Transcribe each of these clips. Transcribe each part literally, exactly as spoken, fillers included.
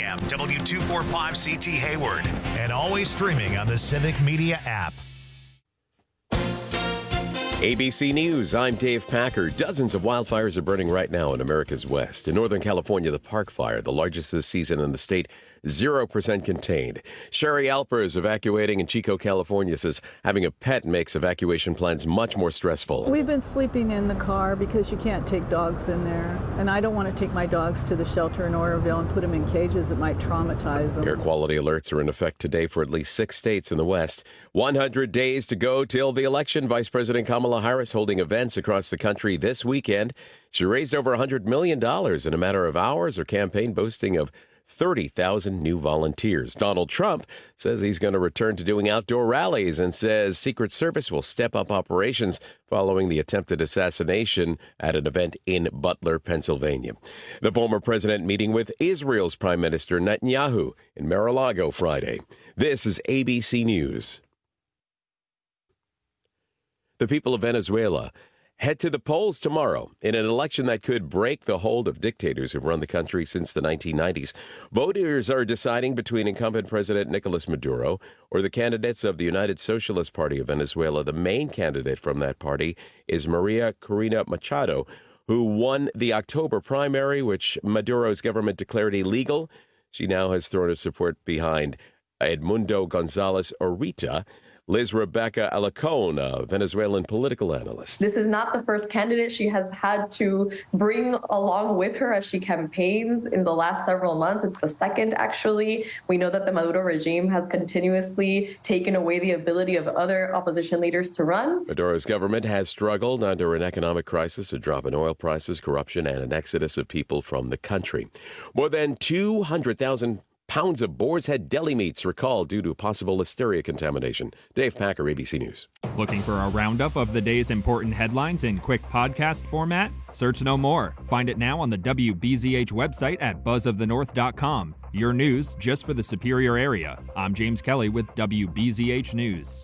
A M, W two forty-five C T Hayward, and always streaming on the Civic Media app. A B C News, I'm Dave Packer. Dozens of wildfires are burning right now in America's West. In Northern California, the Park Fire, the largest this season in the state, zero percent contained. Sherry Alper is evacuating in Chico, California, says having a pet makes evacuation plans much more stressful. We've been sleeping in the car because you can't take dogs in there. And I don't want to take my dogs to the shelter in Oroville and put them in cages that might traumatize them. Air quality alerts are in effect today for at least six states in the West. one hundred days to go till the election. Vice President Kamala Harris holding events across the country this weekend. She raised over one hundred million dollars in a matter of hours. Her campaign boasting of thirty thousand new volunteers. Donald Trump says he's going to return to doing outdoor rallies and says Secret Service will step up operations following the attempted assassination at an event in Butler, Pennsylvania. The former president meeting with Israel's Prime Minister Netanyahu in Mar-a-Lago Friday. This is A B C News. The people of Venezuela head to the polls tomorrow in an election that could break the hold of dictators who've run the country since the nineteen nineties. Voters are deciding between incumbent President Nicolas Maduro or the candidates of the United Socialist Party of Venezuela. The main candidate from that party is Maria Corina Machado, who won the October primary, which Maduro's government declared illegal. She now has thrown her support behind Edmundo Gonzalez Urita. Liz Rebecca Alacon, a Venezuelan political analyst. This is not the first candidate she has had to bring along with her as she campaigns in the last several months. It's the second, actually. We know that the Maduro regime has continuously taken away the ability of other opposition leaders to run. Maduro's government has struggled under an economic crisis, a drop in oil prices, corruption, and an exodus of people from the country. More than two hundred thousand pounds of Boar's Head deli meats recalled due to possible listeria contamination. Dave Packer, A B C News. Looking for a roundup of the day's important headlines in quick podcast format? Search no more. Find it now on the W B Z H website at buzz of the north dot com. Your news just for the Superior area. I'm James Kelly with W B Z H News.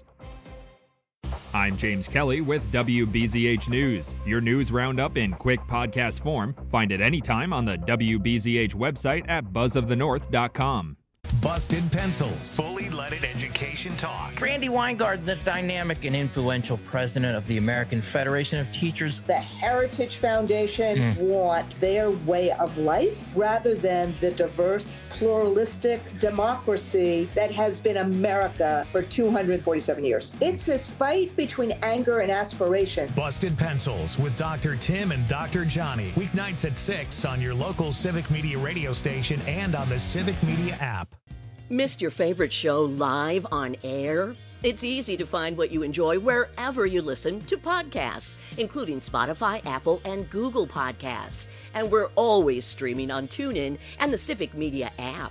I'm James Kelly with W B Z H News. Your news roundup in quick podcast form. Find it anytime on the W B Z H website at buzz of the north dot com. Busted Pencils. Fully leaded education talk. Randy Weingard, the dynamic and influential president of the American Federation of Teachers. The Heritage Foundation mm. want their way of life rather than the diverse, pluralistic democracy that has been America for two hundred forty-seven years. It's this fight between anger and aspiration. Busted Pencils with Doctor Tim and Doctor Johnny. Weeknights at six on your local Civic Media radio station and on the Civic Media app. Missed your favorite show live on air? It's easy to find what you enjoy wherever you listen to podcasts, including Spotify, Apple, and Google Podcasts. And we're always streaming on TuneIn and the Civic Media app.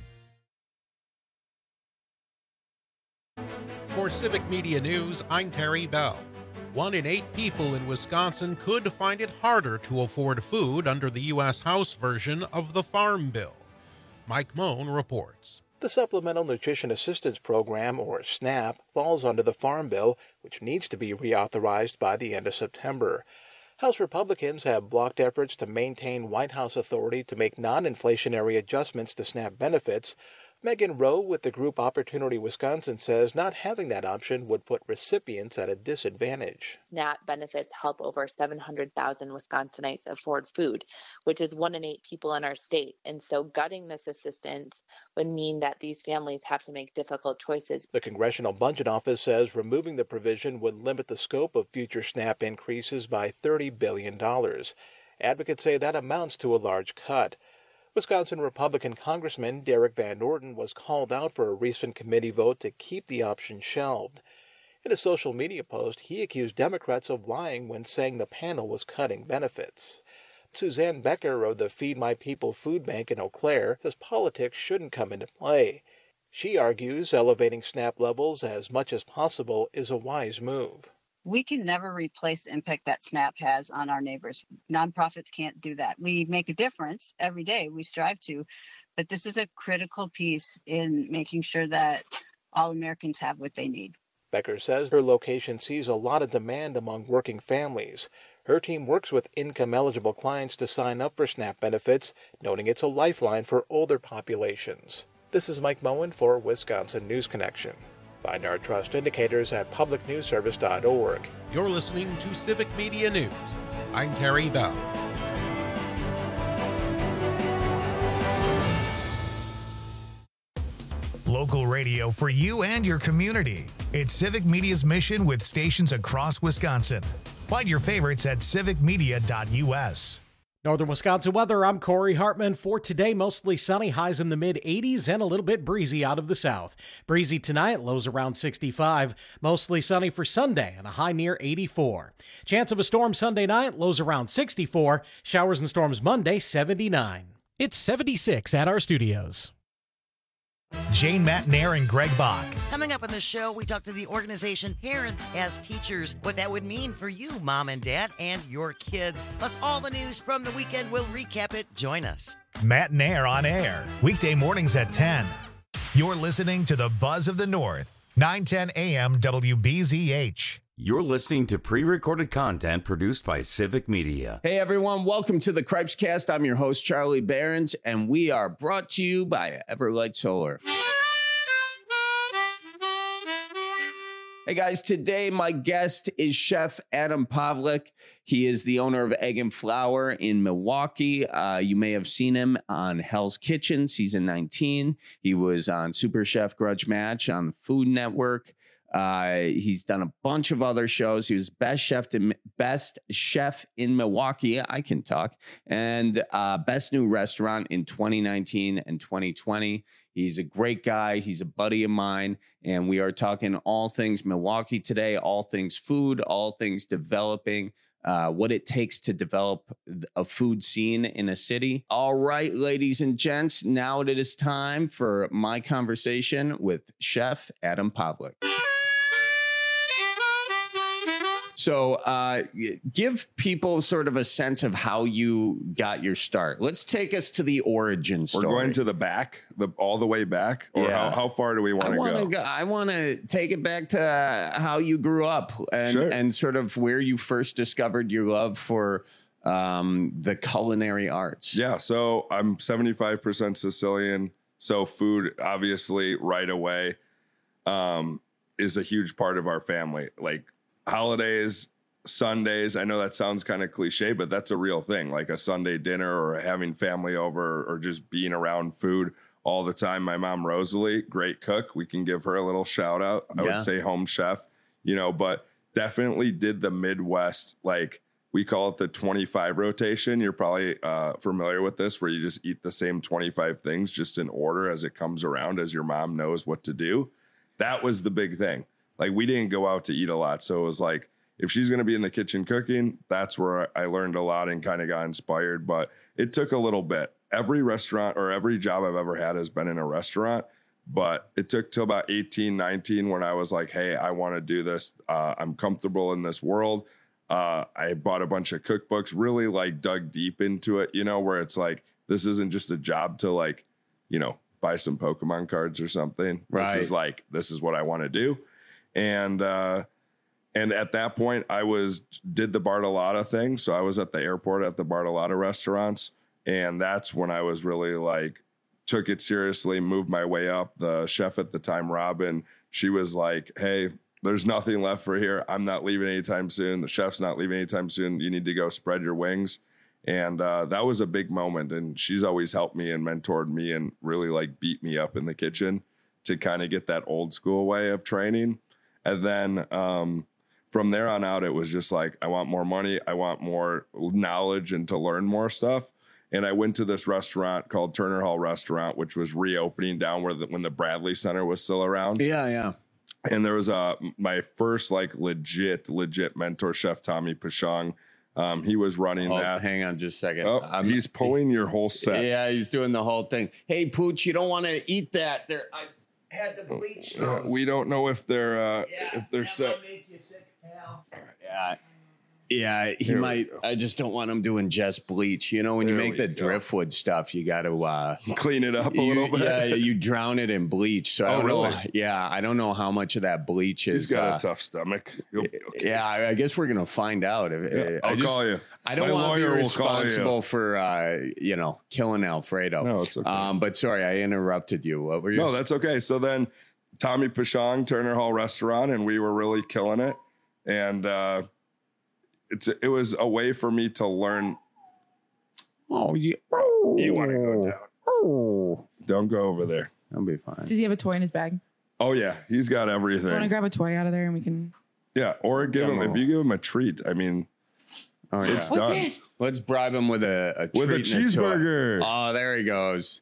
For Civic Media News, I'm Terry Bell. One in eight people in Wisconsin could find it harder to afford food under the U S House version of the Farm Bill. Mike Moan reports. The Supplemental Nutrition Assistance Program, or SNAP, falls under the Farm Bill, which needs to be reauthorized by the end of September. House Republicans have blocked efforts to maintain White House authority to make non-inflationary adjustments to SNAP benefits. Megan Rowe with the group Opportunity Wisconsin says not having that option would put recipients at a disadvantage. SNAP benefits help over seven hundred thousand Wisconsinites afford food, which is one in eight people in our state. And so gutting this assistance would mean that these families have to make difficult choices. The Congressional Budget Office says removing the provision would limit the scope of future SNAP increases by thirty billion dollars. Advocates say that amounts to a large cut. Wisconsin Republican Congressman Derek Van Orden was called out for a recent committee vote to keep the option shelved. In a social media post, he accused Democrats of lying when saying the panel was cutting benefits. Suzanne Becker of the Feed My People Food Bank in Eau Claire says politics shouldn't come into play. She argues elevating SNAP levels as much as possible is a wise move. We can never replace the impact that SNAP has on our neighbors. Nonprofits can't do that. We make a difference every day. We strive to, but this is a critical piece in making sure that all Americans have what they need. Becker says her location sees a lot of demand among working families. Her team works with income-eligible clients to sign up for SNAP benefits, noting it's a lifeline for older populations. This is Mike Moen for Wisconsin News Connection. Find our trust indicators at public news service dot org. You're listening to Civic Media News. I'm Terry Bell. Local radio for you and your community. It's Civic Media's mission with stations across Wisconsin. Find your favorites at civic media dot u s. Northern Wisconsin weather, I'm Corey Hartman. For today, mostly sunny, highs in the mid eighties and a little bit breezy out of the south. Breezy tonight, lows around sixty-five. Mostly sunny for Sunday and a high near eighty-four. Chance of a storm Sunday night, lows around sixty-four. Showers and storms Monday, seventy-nine. It's seventy-six at our studios. Jane Matnair and Greg Bach. Coming up on the show, we talk to the organization Parents as Teachers, what that would mean for you, mom and dad, and your kids. Plus, all the news from the weekend. We'll recap it. Join us. Matnair on air, weekday mornings at ten. You're listening to the Buzz of the North, nine ten a m W B Z H. You're listening to pre-recorded content produced by Civic Media. Hey everyone, welcome to the Cripescast. I'm your host, Charlie Behrens, and we are brought to you by Everlight Solar. Hey guys, today my guest is Chef Adam Pavlik. He is the owner of Egg and Flour in Milwaukee. Uh, you may have seen him on Hell's Kitchen, season nineteen. He was on Super Chef Grudge Match on the Food Network. Uh, he's done a bunch of other shows. He was best chef to best chef in Milwaukee. I can talk. And uh, best new restaurant in twenty nineteen and twenty twenty. He's a great guy. He's a buddy of mine. And we are talking all things Milwaukee today, all things food, all things developing, uh, what it takes to develop a food scene in a city. All right, ladies and gents, now it is time for my conversation with Chef Adam Pavlik. So uh, give people sort of a sense of how you got your start. Let's take us to the origin story. We're going to the back, the all the way back, or Yeah. how, how far do we want I to wanna go? go? I want to take it back to how you grew up and, Sure. and sort of where you first discovered your love for um, the culinary arts. Yeah, so I'm seventy-five percent Sicilian, so food obviously right away um, is a huge part of our family. Like holidays, Sundays, I know that sounds kind of cliche, but that's a real thing. Like a Sunday dinner or having family over or just being around food all the time. My mom, Rosalie, great cook. We can give her a little shout out. I Yeah. would say home chef, you know, but definitely did the Midwest, like we call it the twenty-five rotation. You're probably uh, familiar with this, where you just eat the same twenty-five things just in order as it comes around, as your mom knows what to do. That was the big thing. Like we didn't go out to eat a lot. So it was like, if she's going to be in the kitchen cooking, that's where I learned a lot and kind of got inspired. But it took a little bit. Every restaurant or every job I've ever had has been in a restaurant. But it took till about eighteen, nineteen when I was like, hey, I want to do this. Uh, I'm comfortable in this world. Uh, I bought a bunch of cookbooks, really like dug deep into it, you know, where it's like, this isn't just a job to like, you know, buy some Pokemon cards or something. Right. This is like, this is what I want to do. And, uh, And at that point, I was did the Bartolotta thing. So I was at the airport at the Bartolotta restaurants. And that's when I was really like, took it seriously, moved my way up. The chef at the time, Robin, she was like, hey, there's nothing left for here. I'm not leaving anytime soon. The chef's not leaving anytime soon. You need to go spread your wings. And uh, that was a big moment. And she's always helped me and mentored me and really like beat me up in the kitchen to kind of get that old school way of training. And then, um, from there on out, it was just like, I want more money. I want more knowledge and to learn more stuff. And I went to this restaurant called Turner Hall Restaurant, which was reopening down where the, when the Bradley Center was still around. Yeah, yeah. And there was a, my first like legit, legit mentor, Chef Tommy Pashong. Um, he was running Oh, that. hang on just a second. Oh, I'm- he's pulling your whole set. Yeah, he's doing the whole thing. Hey, Pooch, you don't want to eat that. There, I had to bleach Uh, those. we don't know if they're uh, Yeah, if they're that set. might make you sick, pal. Yeah. Yeah, he Here might. I just don't want him doing just bleach. You know, when There you make we the go. driftwood stuff, you got to uh, clean it up a you- little bit. Yeah, you drown it in bleach. So I Oh, don't really? know. Yeah, I don't know how much of that bleach is. He's got uh, a tough stomach. He'll be okay. Yeah, I, I guess we're gonna find out. If, Yeah, I I'll just- call you. I don't My want to be lawyer will call you. responsible for uh, you know killing Alfredo. No, it's okay. Um, but sorry, I interrupted you. What were you? No, that's okay. So then Tommy Pashong, Turner Hall Restaurant, and we were really killing it. And uh, it's it was a way for me to learn. Oh, you, you want to go down. Oh, don't go over there. I'll be fine. Does he have a toy in his bag? Oh, yeah. He's got I want to everything. grab a toy out of there and we can. Yeah. Or give him, if you give him a treat, I mean, Oh, yeah. it's What's done. this? Let's bribe him with a, a With a treat and toy. cheeseburger. Oh, there he goes.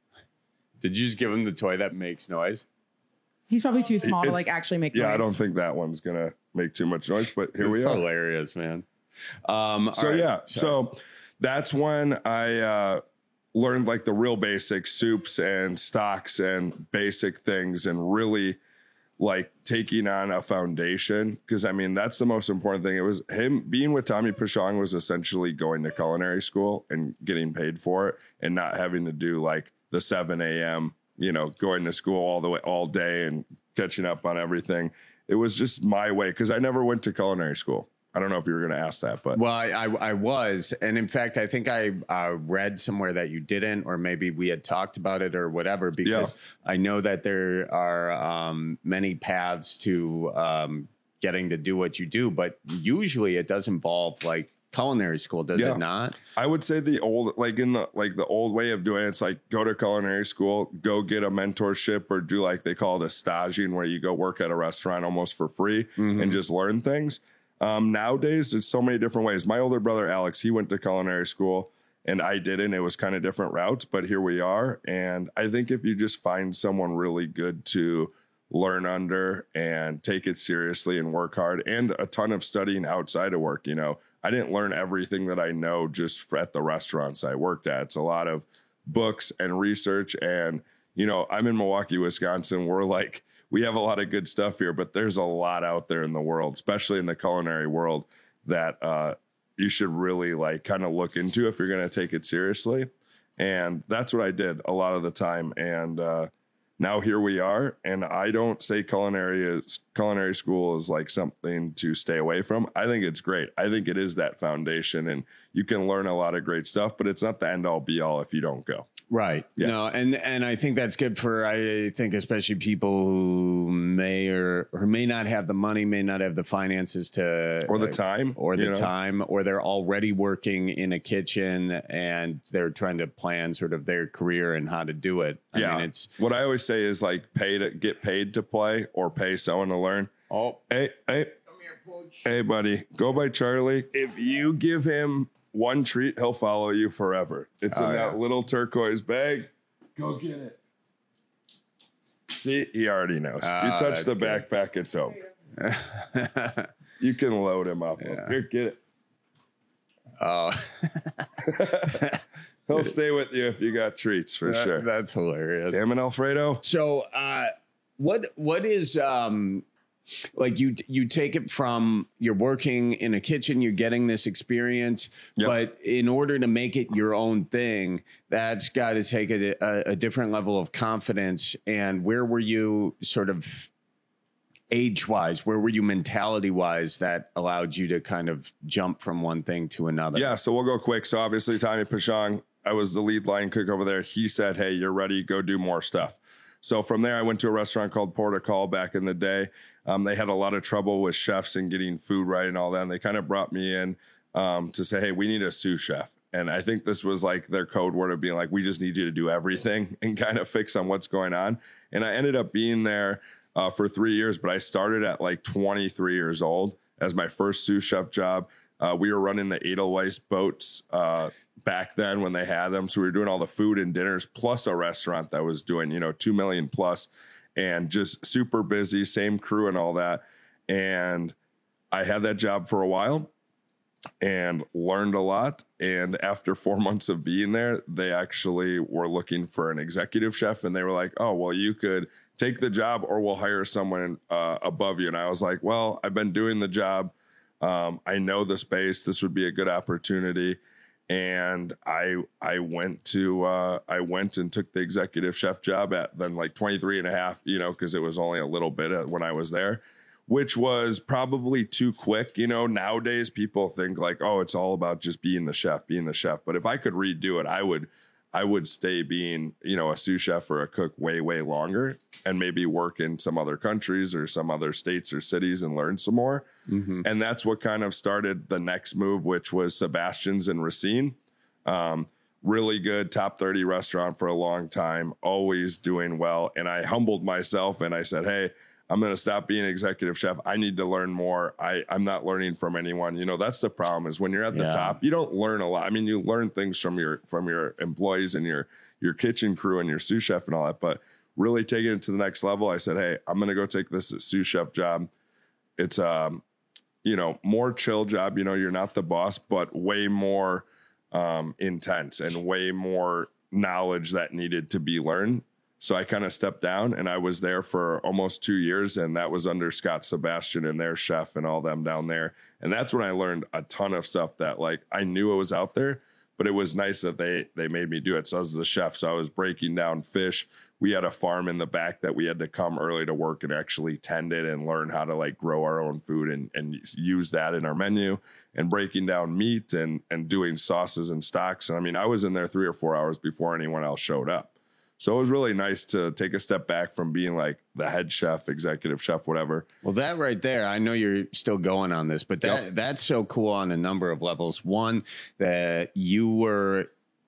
Did you just give him the toy that makes noise? He's probably too small to It's- like actually make Yeah, noise. I don't think that one's going to make too much noise, but here It's we are. hilarious, man. Um, So all right, yeah, sorry. so that's when I uh, learned like the real basic soups and stocks and basic things, and really like taking on a foundation. Because I mean, that's the most important thing. It was him being with Tommy Pashong was essentially going to culinary school and getting paid for it, and not having to do like the seven a.m. you know, going to school all the way all day and catching up on everything. It was just my way, because I never went to culinary school. I don't know if you were going to ask that, but Well, I, I, I was. And in fact, I think I uh, read somewhere that you didn't, or maybe we had talked about it or whatever, because I know that there are um, many paths to um, getting to do what you do, but usually it does involve like culinary school, does Yeah. it not? I would say the old, like in the like the old way of doing it, it's like go to culinary school, go get a mentorship, or do like they call it a staging, where you go work at a restaurant almost for free and just learn things. Um, nowadays, there's so many different ways. My older brother Alex, he went to culinary school, and I didn't. It was kind of different routes, but here we are. And I think if you just find someone really good to learn under and take it seriously and work hard, and a ton of studying outside of work, you know, I didn't learn everything that I know just at the restaurants I worked at. It's a lot of books and research. And, you know, I'm in Milwaukee, Wisconsin. We're like, we have a lot of good stuff here, but there's a lot out there in the world, especially in the culinary world, that uh, you should really like kind of look into if you're going to take it seriously. And that's what I did a lot of the time. And uh, now here we are. And I don't say culinary is culinary school is like something to stay away from. I think it's great. I think it is that foundation, and you can learn a lot of great stuff, but it's not the end all be all if you don't go. Right. Yeah. No, and and I think that's good for, I think, especially people who may or, or may not have the money, may not have the finances to, Or the time, or the you know? time, or they're already working in a kitchen and they're trying to plan sort of their career and how to do it. I yeah. mean, it's what I always say is like pay to get paid to play, or pay someone to learn. Oh, hey, hey, hey, buddy, go by Charlie. If you give him one treat, he'll follow you forever. It's Oh, in yeah. that little turquoise bag. Go get it. See, he already knows. Ah, you touch that's the good. backpack, it's open. You can load him up. Here, get it. Oh, He'll stay with you if you got treats for that- sure. That's hilarious. Damn it, Alfredo. So, uh, what what is um, like you you take it from you're working in a kitchen, you're getting this experience, Yep. but in order to make it your own thing, that's got to take a, a, a different level of confidence. And where were you sort of age wise? Where were you mentality wise that allowed you to kind of jump from one thing to another? Yeah, so we'll go quick. So obviously, Tommy Pashong, I was the lead line cook over there. He said, hey, you're ready. Go do more stuff. So from there, I went to a restaurant called Portugal back in the day. Um, they had a lot of trouble with chefs and getting food right and all that. And they kind of brought me in um, to say, hey, we need a sous chef. And I think this was like their code word of being like, we just need you to do everything and kind of fix on what's going on. And I ended up being there uh, for three years, but I started at like twenty-three years old as my first sous chef job. Uh, we were running the Edelweiss boats uh, back then when they had them. So we were doing all the food and dinners, plus a restaurant that was doing, you know, two million plus, and just super busy, same crew and all that. And I had that job for a while and learned a lot. And after four months of being there, they actually were looking for an executive chef. And they were like, oh, well, you could take the job or we'll hire someone uh, above you. And I was like, well, I've been doing the job Um, I know the space. This would be a good opportunity. And I I went to uh, I went and took the executive chef job at then like twenty-three and a half, you know, because it was only a little bit when I was there, which was probably too quick. You know, nowadays people think like, oh, it's all about just being the chef, being the chef. But if I could redo it, I would I would stay being, you know, a sous chef or a cook way, way longer and maybe work in some other countries or some other states or cities and learn some more. Mm-hmm. And that's what kind of started the next move, which was Sebastian's in Racine. Um, really good top thirty restaurant for a long time, always doing well. And I humbled myself and I said, hey, I'm going to stop being executive chef. I need to learn more. I, I'm not learning from anyone. You know, that's the problem is when you're at the Yeah. top, you don't learn a lot. I mean, you learn things from your from your employees and your your kitchen crew and your sous chef and all that. But really taking it to the next level, I said, hey, I'm going to go take this sous chef job. It's, um, you know, more chill job. You know, you're not the boss, but way more um, intense and way more knowledge that needed to be learned. So I kind of stepped down and I was there for almost two years. And that was under Scott Sebastian and their chef and all them down there. And that's when I learned a ton of stuff that like I knew it was out there, but it was nice that they they made me do it. So I was the chef. So I was breaking down fish. We had a farm in the back that we had to come early to work and actually tend it and learn how to like grow our own food and, and use that in our menu and breaking down meat and, and doing sauces and stocks. And I mean, I was in there three or four hours before anyone else showed up. So it was really nice to take a step back from being like the head chef, executive chef, whatever. Well, that right there, I know you're still going on this, but that yep. that's so cool on a number of levels. One, that you were,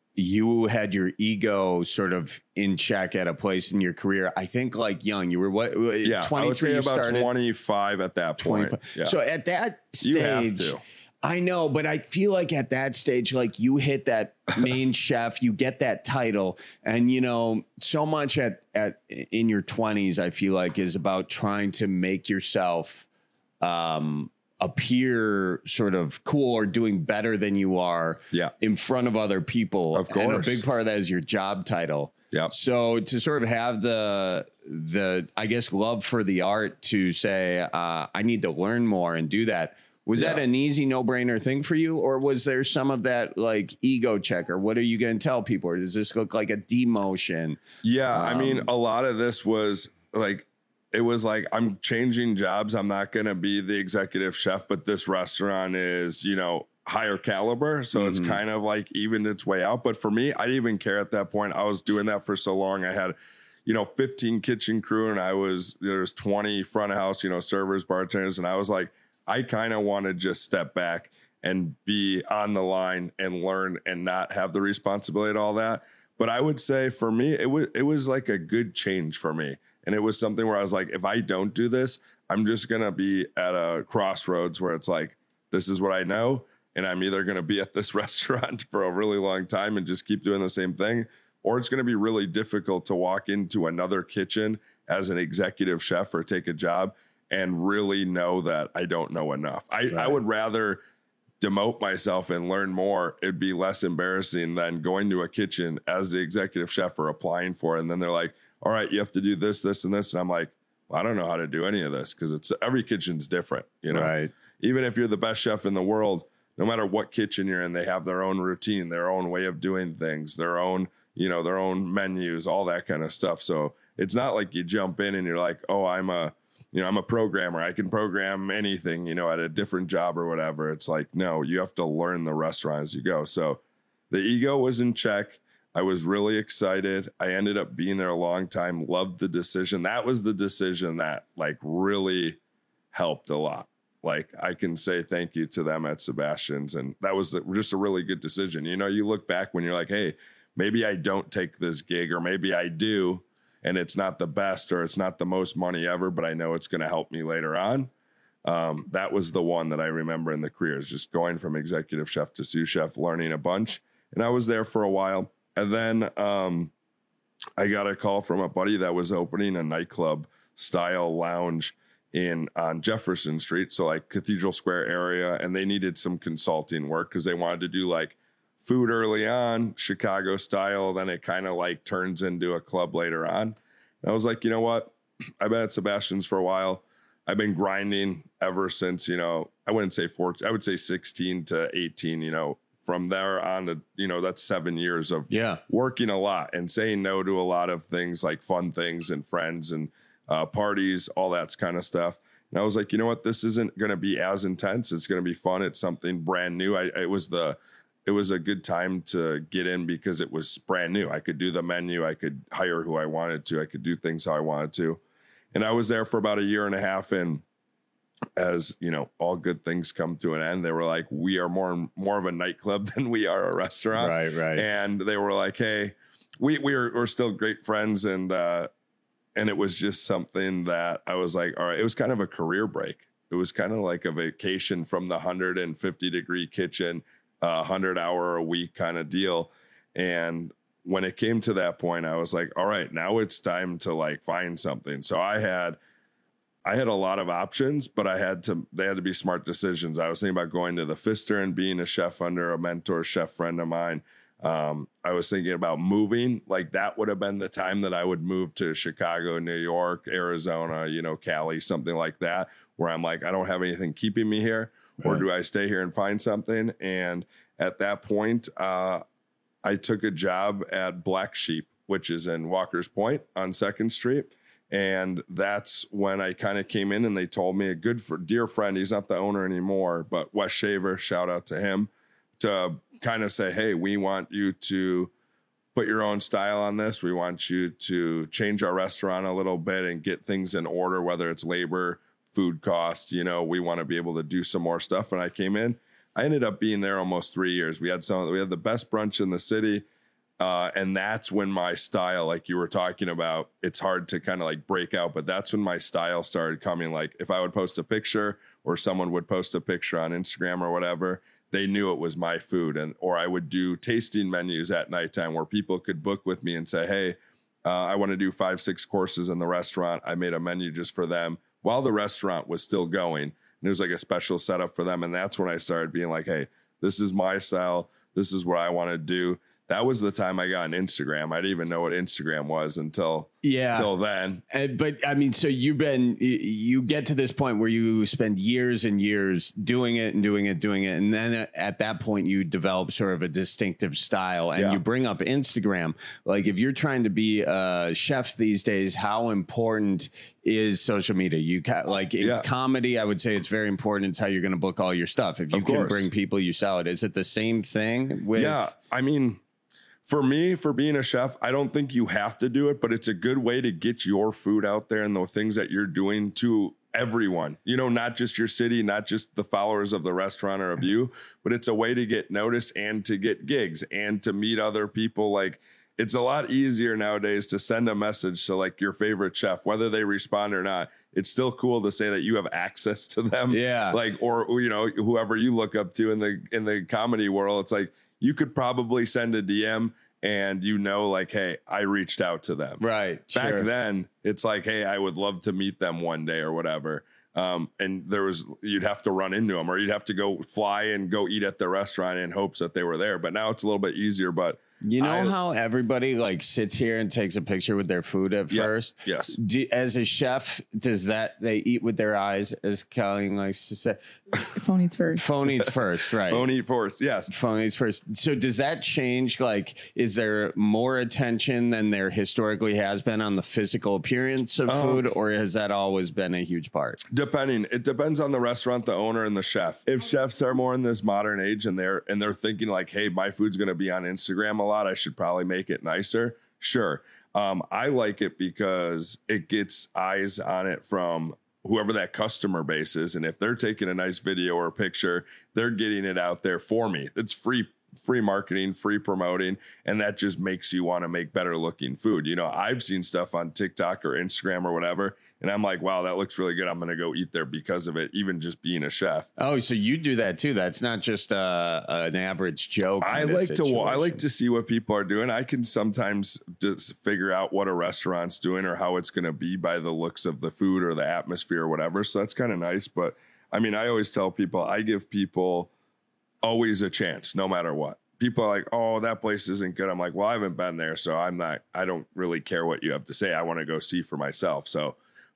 you had your ego sort of in check at a place in your career. I think like young, you were what? Yeah, twenty-three, I would say about started? twenty-five at that point. Yeah. So at that stage, you have to. I know, but I feel like at that stage, like you hit that main chef, you get that title, and you know, so much at at in your twenties, I feel like is about trying to make yourself um, appear sort of cool or doing better than you are, yeah. in front of other people. Of course, and a big part of that is your job title. Yeah. So to sort of have the the I guess love for the art to say uh, I need to learn more and do that. Was yeah. that an easy no-brainer thing for you, or was there some of that like ego check, or what are you going to tell people, or does this look like a demotion? Yeah, um, I mean, a lot of this was like, it was like, I'm changing jobs. I'm not going to be the executive chef, but this restaurant is, you know, higher caliber. So mm-hmm. it's kind of like evened its way out. But for me, I didn't even care at that point. I was doing that for so long. I had, you know, fifteen kitchen crew, and I was, there's twenty front of house, you know, servers, bartenders, and I was like, I kind of want to just step back and be on the line and learn and not have the responsibility of all that. But I would say for me, it was it was like a good change for me. And it was something where I was like, if I don't do this, I'm just going to be at a crossroads where it's like, this is what I know. And I'm either going to be at this restaurant for a really long time and just keep doing the same thing, or it's going to be really difficult to walk into another kitchen as an executive chef or take a job and really know that I don't know enough. I, right. I would rather demote myself and learn more. It'd be less embarrassing than going to a kitchen as the executive chef or applying for it. And then they're like, all right, you have to do this, this, and this. And I'm like, well, I don't know how to do any of this because it's every kitchen's different, you know, right. Even if you're the best chef in the world, no matter what kitchen you're in, they have their own routine, their own way of doing things, their own, you know, their own menus, all that kind of stuff. So it's not like you jump in and you're like, oh, I'm a, you know, I'm a programmer. I can program anything, you know, at a different job or whatever. It's like, no, you have to learn the restaurant as you go. So the ego was in check. I was really excited. I ended up being there a long time. Loved the decision. That was the decision that like really helped a lot. Like I can say thank you to them at Sebastian's. And that was the, just a really good decision. You know, you look back when you're like, hey, maybe I don't take this gig, or maybe I do, and it's not the best or it's not the most money ever, but I know it's going to help me later on. Um, that was the one that I remember in the career, is just going from executive chef to sous chef, learning a bunch. And I was there for a while. And then um, I got a call from a buddy that was opening a nightclub style lounge in on Jefferson Street. So like Cathedral Square area. And they needed some consulting work because they wanted to do like food early on, Chicago style. Then it kind of like turns into a club later on. And I was like, you know what? I've been at Sebastian's for a while. I've been grinding ever since, you know, I wouldn't say fourteen, I would say sixteen to eighteen, you know, from there on to, you know, that's seven years of yeah. working a lot and saying no to a lot of things like fun things and friends and uh, parties, all that kind of stuff. And I was like, you know what, this isn't going to be as intense. It's going to be fun. It's something brand new. I, it was the, it was a good time to get in because it was brand new. I could do the menu. I could hire who I wanted to. I could do things how I wanted to. And I was there for about a year and a half. And as you know, all good things come to an end. They were like, we are more, more of a nightclub than we are a restaurant. Right. Right. And they were like, hey, we, we are, we're still great friends. And, uh, and it was just something that I was like, all right, it was kind of a career break. It was kind of like a vacation from the one hundred fifty degree kitchen, a uh, hundred hour a week kind of deal. And when it came to that point, I was like, all right, now it's time to like find something. So I had, I had a lot of options, but I had to, they had to be smart decisions. I was thinking about going to the Pfister and being a chef under a mentor chef friend of mine. Um, I was thinking about moving. Like that would have been the time that I would move to Chicago, New York, Arizona, you know, Cali, something like that, where I'm like, I don't have anything keeping me here. Right. Or do I stay here and find something? And at that point, uh, I took a job at Black Sheep, which is in Walker's Point on Second Street. And that's when I kind of came in and they told me, a good for dear friend, he's not the owner anymore, but Wes Shaver, shout out to him, to kind of say, hey, we want you to put your own style on this. We want you to change our restaurant a little bit and get things in order, whether it's labor, food cost, you know, we want to be able to do some more stuff. And I came in, I ended up being there almost three years. We had some, we had the best brunch in the city. Uh, and that's when my style, like you were talking about, it's hard to kind of like break out, but that's when my style started coming. Like if I would post a picture or someone would post a picture on Instagram or whatever, they knew it was my food. And, or I would do tasting menus at nighttime where people could book with me and say, hey, uh, I want to do five, six courses in the restaurant. I made a menu just for them while the restaurant was still going. And it was like a special setup for them. And that's when I started being like, hey, this is my style. This is what I want to do. That was the time I got on Instagram. I didn't even know what Instagram was until yeah. until then. And, but I mean, so you've been, you get to this point where you spend years and years doing it and doing it, doing it. And then at that point you develop sort of a distinctive style and yeah. you bring up Instagram. Like if you're trying to be a chef these days, how important is social media? You ca- like in yeah. comedy, I would say it's very important. It's how you're going to book all your stuff. If you of can course. bring people, you sell it. Is it the same thing with? Yeah. I mean, for me, for being a chef, I don't think you have to do it, but it's a good way to get your food out there and the things that you're doing to everyone, you know, not just your city, not just the followers of the restaurant or of you, but it's a way to get noticed and to get gigs and to meet other people. Like it's a lot easier nowadays to send a message to like your favorite chef, whether they respond or not. It's still cool to say that you have access to them. Yeah. Like, or, you know, whoever you look up to in the, in the comedy world, it's like, you could probably send a D M and you know, like, hey, I reached out to them. Right. Back sure. then, it's like, hey, I would love to meet them one day or whatever. Um, and there was, you'd have to run into them or you'd have to go fly and go eat at the restaurant in hopes that they were there. But now it's a little bit easier. But you know I, how everybody like sits here and takes a picture with their food at yeah, first? Yes. Do, as a chef, does that they eat with their eyes, as Colleen likes to say? Phone eats first. Phone eats first, right? Phone eat first, yes. Phone eats first. So does that change? Like, is there more attention than there historically has been on the physical appearance of um, food, or has that always been a huge part? Depending, it depends on the restaurant, the owner, and the chef. If chefs are more in this modern age and they're and they're thinking like, hey, my food's going to be on Instagram a lot, I should probably make it nicer. Sure. Um, I like it because it gets eyes on it from whoever that customer base is. And if they're taking a nice video or a picture, they're getting it out there for me. It's free, free marketing, free promoting. And that just makes you want to make better looking food. You know, I've seen stuff on TikTok or Instagram or whatever, and I'm like, wow, that looks really good. I'm going to go eat there because of it, even just being a chef. Oh, so you do that too. That's not just uh, an average joke. I like to, I like to see what people are doing. I can sometimes just figure out what a restaurant's doing or how it's going to be by the looks of the food or the atmosphere or whatever. So that's kind of nice. But I mean, I always tell people, I give people always a chance, no matter what. People are like, oh, that place isn't good. I'm like, well, I haven't been there, so I'm not, I don't really care what you have to say. I want to go see for myself. So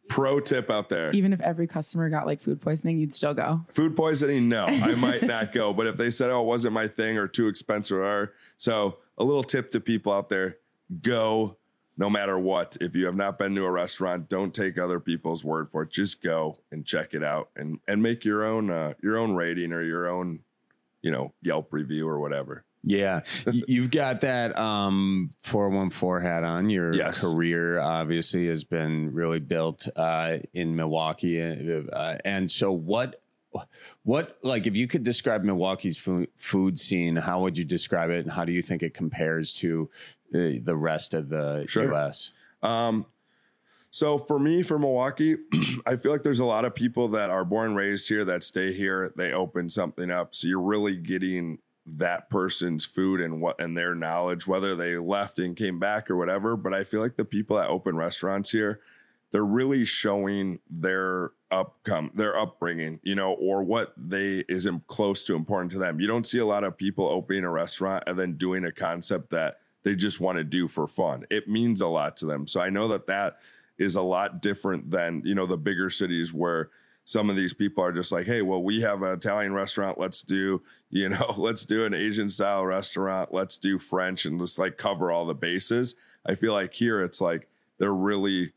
Pro tip out there. Even if every customer got like food poisoning, you'd still go. Food poisoning, no, I might not go. But if they said, oh, it wasn't my thing or too expensive, or so a little tip to people out there, go no matter what. If you have not been to a restaurant, don't take other people's word for it. Just go and check it out and, and make your own, uh, your own rating or your own, you know, Yelp review or whatever. Yeah. You've got that um, four one four hat on. Your yes. career obviously has been really built uh, in Milwaukee. Uh, and so what, what, like, if you could describe Milwaukee's food, food scene, how would you describe it? And how do you think it compares to the, the rest of the sure. U S? Um, so for me, for Milwaukee, I feel like there's a lot of people that are born and raised here that stay here. They open something up. So you're really getting that person's food and what and their knowledge, whether they left and came back or whatever. But I feel like the people that open restaurants here, they're really showing their upcome, their upbringing, you know, or what they is close to important to them. You don't see a lot of people opening a restaurant and then doing a concept that they just want to do for fun. It means a lot to them. So I know that that is a lot different than, you know, the bigger cities where some of these people are just like, hey, well, we have an Italian restaurant. Let's do, you know, let's do an Asian style restaurant. Let's do French and just like cover all the bases. I feel like here it's like they're really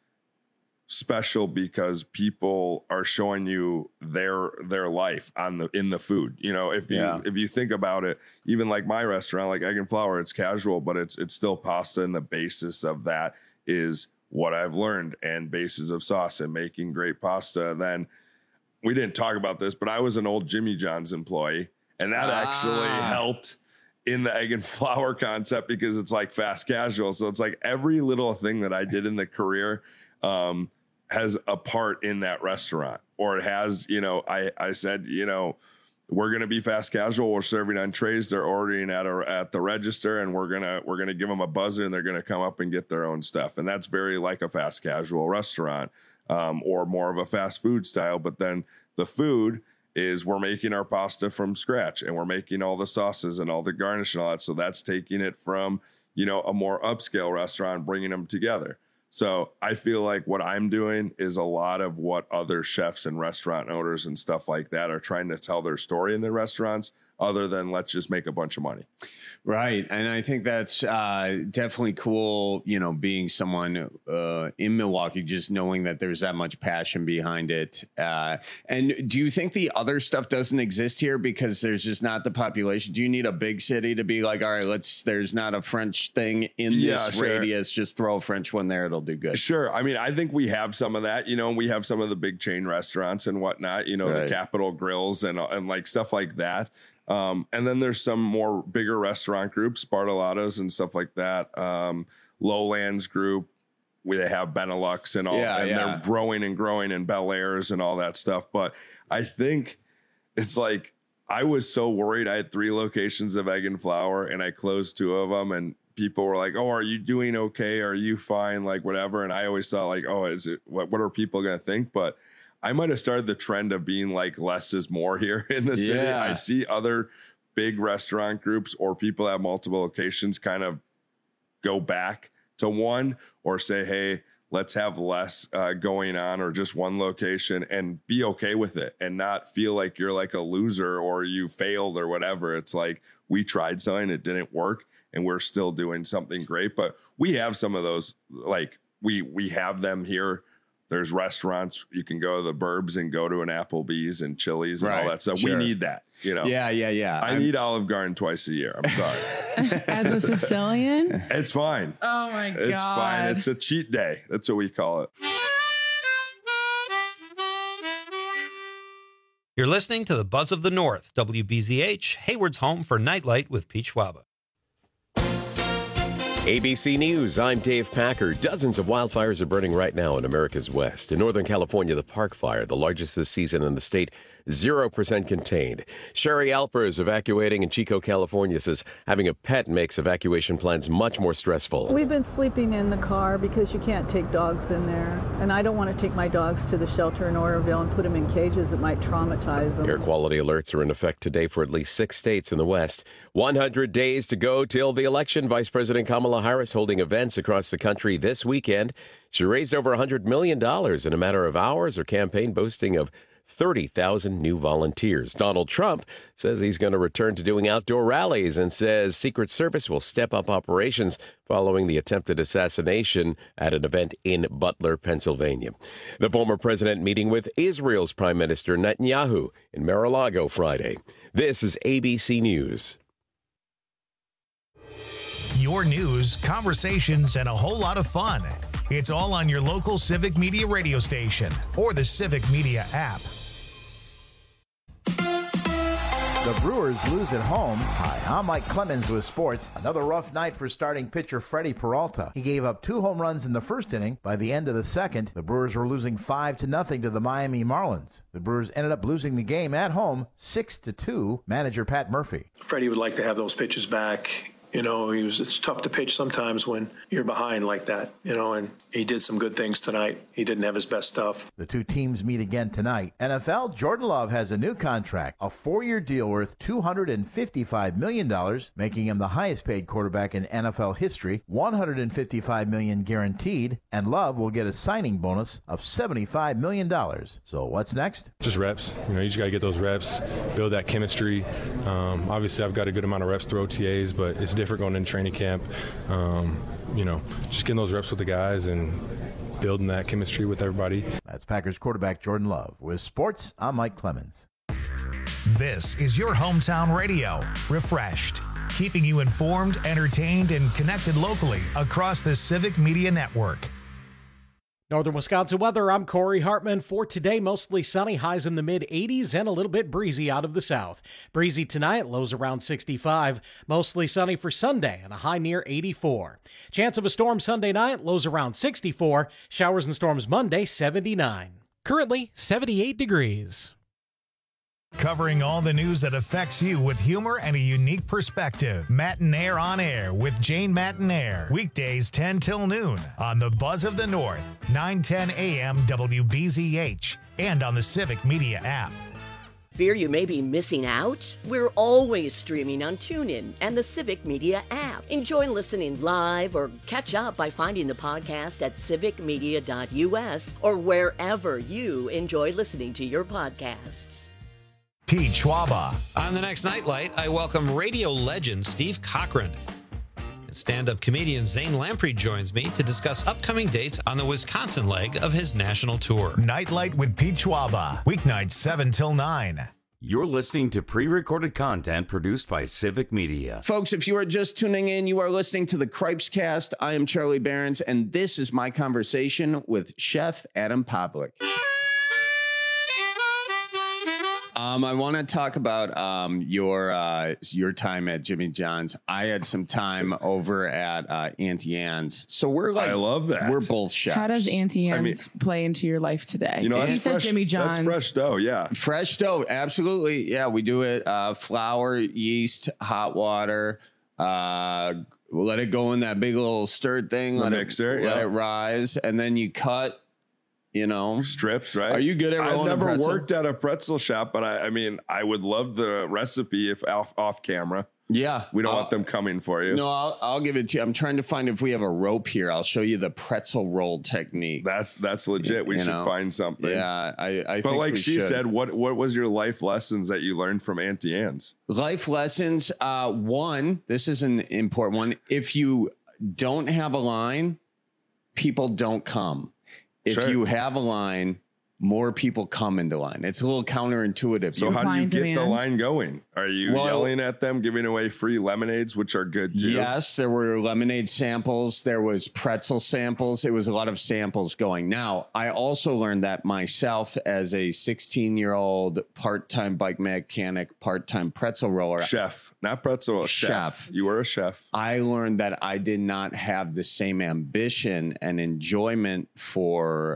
special because people are showing you their their life on the in the food. You know, if you yeah. if you think about it, even like my restaurant, like Egg and Flour, it's casual, but it's it's still pasta, and the basis of that is what I've learned, and basis of sauce and making great pasta. Then we didn't talk about this, but I was an old Jimmy John's employee, and that ah. actually helped in the Egg and Flour concept because it's like fast casual. So it's like every little thing that I did in the career um, has a part in that restaurant, or it has, you know, I, I said, you know, we're going to be fast casual. We're serving on trays. They're ordering at a, at the register, and we're going to, we're going to give them a buzzer, and they're going to come up and get their own stuff. And that's very like a fast casual restaurant. Um, or more of a fast food style. But then the food is we're making our pasta from scratch, and we're making all the sauces and all the garnish and all that. So that's taking it from, you know, a more upscale restaurant, bringing them together. So I feel like what I'm doing is a lot of what other chefs and restaurant owners and stuff like that are trying to tell their story in their restaurants, other than let's just make a bunch of money. Right. And I think that's uh, definitely cool, you know, being someone uh, in Milwaukee, just knowing that there's that much passion behind it. Uh, and do you think the other stuff doesn't exist here because there's just not the population? Do you need a big city to be like, all right, let's, there's not a French thing in yeah, this sure. radius, just throw a French one there, it'll do good. Sure. I mean, I think we have some of that, you know, we have some of the big chain restaurants and whatnot, you know, right. the Capitol Grills and, and like stuff like that. Um, and then there's some more bigger restaurant groups, Bartolotta's and stuff like that. Um, Lowlands Group, where they have Benelux and all, yeah, and yeah. they're growing and growing, and Bel Airs and all that stuff. But I think it's like, I was so worried. I had three locations of Egg and Flour, and I closed two of them, and people were like, oh, are you doing okay? Are you fine? Like whatever. And I always thought like, oh, is it, what, what are people going to think? But I might have started the trend of being like less is more here in the city. Yeah. I see other big restaurant groups or people that have multiple locations kind of go back to one, or say, hey, let's have less uh, going on, or just one location, and be okay with it and not feel like you're like a loser or you failed or whatever. It's like, we tried something, it didn't work, and we're still doing something great. But we have some of those, like we we have them here. There's restaurants you can go to the Burbs and go to an Applebee's and Chili's and right. all that stuff. Sure. We need that, you know? Yeah, yeah, yeah. I I'm, need Olive Garden twice a year. I'm sorry. As a Sicilian? It's fine. Oh my God. It's fine. It's a cheat day. That's what we call it. You're listening to the Buzz of the North, W B Z H, Hayward's home for Nightlight with Pete Schwaba. A B C News, I'm Dave Packer. Dozens of wildfires are burning right now in America's West. In Northern California, the Park Fire, the largest this season in the state, zero percent contained. Sherry Alper is evacuating in Chico, California, says having a pet makes evacuation plans much more stressful. We've been sleeping in the car because you can't take dogs in there. And I don't want to take my dogs to the shelter in Oroville and put them in cages that might traumatize them. Air quality alerts are in effect today for at least six states in the West. one hundred days to go till the election. Vice President Kamala Harris holding events across the country this weekend. She raised over one hundred million dollars in a matter of hours. Her campaign boasting of thirty thousand new volunteers. Donald Trump says he's going to return to doing outdoor rallies and says Secret Service will step up operations following the attempted assassination at an event in Butler, Pennsylvania. The former president meeting with Israel's Prime Minister Netanyahu in Mar-a-Lago Friday. This is A B C News. Your news, conversations, and a whole lot of fun. It's all on your local Civic Media radio station or the Civic Media app. The Brewers lose at home. Hi, I'm Mike Clemens with sports. Another rough night for starting pitcher Freddie Peralta. He gave up two home runs in the first inning. By the end of the second, the Brewers were losing five to nothing to the Miami Marlins. The Brewers ended up losing the game at home six to two. Manager Pat Murphy. Freddie would like to have those pitches back. You know, he was, it's tough to pitch sometimes when you're behind like that, you know, and he did some good things tonight. He didn't have his best stuff. The two teams meet again tonight. N F L, Jordan Love has a new contract, a four-year deal worth two hundred fifty-five million dollars, making him the highest-paid quarterback in N F L history, one hundred fifty-five million dollars guaranteed, and Love will get a signing bonus of seventy-five million dollars. So what's next? Just reps. You know, you just got to get those reps, build that chemistry. Um, obviously, I've got a good amount of reps through O T As, but it's different going into training camp. Um, you know, just getting those reps with the guys and building that chemistry with everybody. That's Packers quarterback Jordan Love. With sports, I'm Mike Clemens. This is your hometown radio, Refreshed, keeping you informed, entertained, and connected locally across the Civic Media Network. Northern Wisconsin weather, I'm Corey Hartman. For today, mostly sunny, highs in the mid eighties and a little bit breezy out of the south. Breezy tonight, lows around sixty-five. Mostly sunny for Sunday and a high near eighty-four. Chance of a storm Sunday night, lows around sixty-four. Showers and storms Monday, seventy-nine. Currently, seventy-eight degrees. Covering all the news that affects you with humor and a unique perspective. Matinaire on Air with Jane Matinaire. Weekdays ten till noon on the Buzz of the North, nine ten A M W B Z H, and on the Civic Media app. Fear you may be missing out? We're always streaming on TuneIn and the Civic Media app. Enjoy listening live or catch up by finding the podcast at civic media dot U S or wherever you enjoy listening to your podcasts. Pete Schwaba. On the next Nightlight, I welcome radio legend Steve Cochran. And stand-up comedian Zane Lamprey joins me to discuss upcoming dates on the Wisconsin leg of his national tour. Nightlight with Pete Schwaba. Weeknights seven till nine. You're listening to pre-recorded content produced by Civic Media. Folks, if you are just tuning in, you are listening to the Cripes Cast. I am Charlie Behrens, and this is my conversation with Chef Adam Pavlik. Um, I want to talk about um, your uh, your time at Jimmy John's. I had some time over at uh, Auntie Anne's, so we're like, I love that. We're both chefs. How does Auntie Anne's I mean, play into your life today? You know, you that's said fresh, Jimmy John's. That's fresh dough, yeah. Fresh dough, absolutely. Yeah, we do it. Uh, flour, yeast, hot water. Uh, let it go in that big little stirred thing. The let mixer, it, yeah. let it rise, and then you cut. You know, strips, right? Are you good at rolling I've never a pretzel? worked at a pretzel shop, but I, I mean, I would love the recipe if off, off camera. Yeah. We don't I'll, want them coming for you. No, I'll, I'll give it to you. I'm trying to find if we have a rope here. I'll show you the pretzel roll technique. That's that's legit. We you should know? find something. Yeah, I, I but think like we she should. said, what what was your life lessons that you learned from Auntie Anne's? Life lessons. Uh, one, this is an important one. If you don't have a line, people don't come. If Sure. you have a line, more people come into line. It's a little counterintuitive. So You- how do you get the demand. line going? Are you Well- yelling at them, giving away free lemonades, which are good too? Yes, there were lemonade samples. There was pretzel samples. It was a lot of samples going. Now, I also learned that myself as a sixteen-year-old part-time bike mechanic, part-time pretzel roller. Chef, not pretzel, chef. Chef. You were a chef. I learned that I did not have the same ambition and enjoyment for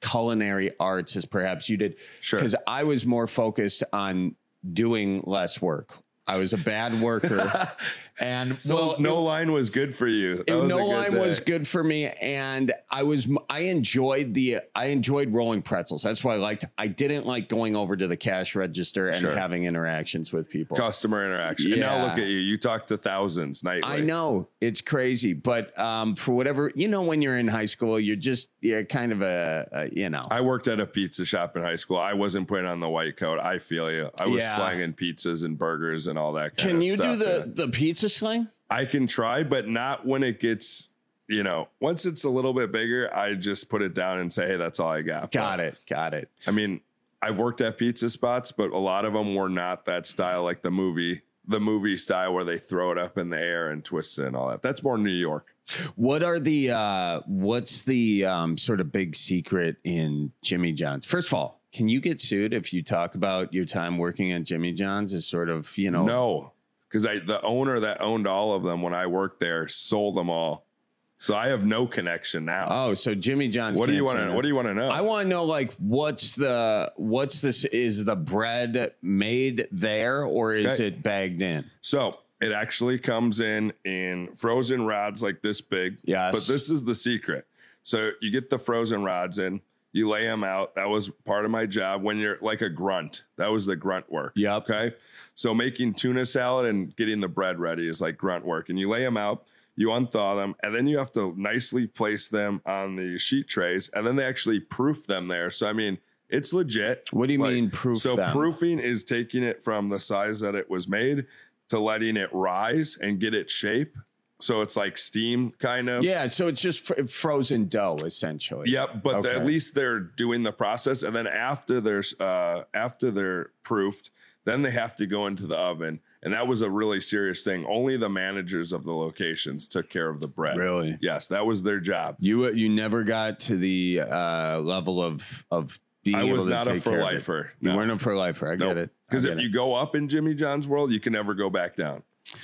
culinary arts as perhaps you did. Sure. Because I was more focused on doing less work. I was a bad worker. And so well, no it, line was good for you. That it, was no a good line day. was good for me. And I was, I enjoyed the, I enjoyed rolling pretzels. That's what I liked. I didn't like going over to the cash register and Sure. having interactions with people. Customer interaction. And now Yeah. look at you. You talk to thousands nightly. I know it's crazy, but um, for whatever, you know, when you're in high school, you're just, you're kind of a, a, you know, I worked at a pizza shop in high school. I wasn't putting on the white coat. I feel you. I was Yeah. slanging pizzas and burgers and all that kind Can of you stuff. do the, yeah. the pizza sling? I can try, but not when it gets, you know, once it's a little bit bigger, I just put it down and say, hey, that's all I got. Got But, it. Got it. I mean, I've worked at pizza spots, but a lot of them were not that style, like the movie, the movie style where they throw it up in the air and twist it and all that. That's more New York. What are the, uh, what's the um, sort of big secret in Jimmy John's? First of all, can you get sued if you talk about your time working at Jimmy John's as sort of, you know? No, because I the owner that owned all of them when I worked there sold them all. So I have no connection now. Oh, so Jimmy John's. What do you can't want say to no. What do you want to know? I want to know, like, what's the what's this? Is the bread made there or is Okay. it bagged in? So it actually comes in in frozen rods like this big. Yes. But this is the secret. So you get the frozen rods in, you lay them out. That was part of my job when you're like a grunt. That was the grunt work. Yep. Okay. So making tuna salad and getting the bread ready is like grunt work. And you lay them out, you unthaw them, and then you have to nicely place them on the sheet trays. And then they actually proof them there. So, I mean, it's legit. What do you Like, mean proof So them? proofing is taking it from the size that it was made to letting it rise and get its shape. So it's like steam kind of. Yeah, so it's just fr- frozen dough essentially. Yep, but Okay. at least they're doing the process, and then after there's uh after they're proofed, then they have to go into the oven, and that was a really serious thing. Only the managers of the locations took care of the bread. Really? Yes, that was their job. You you never got to the uh, level of of being I able was to not a take for care of it. lifer. You No. weren't a for lifer. I get it. I Because get if it. you go up in Jimmy John's world, you can never go back down.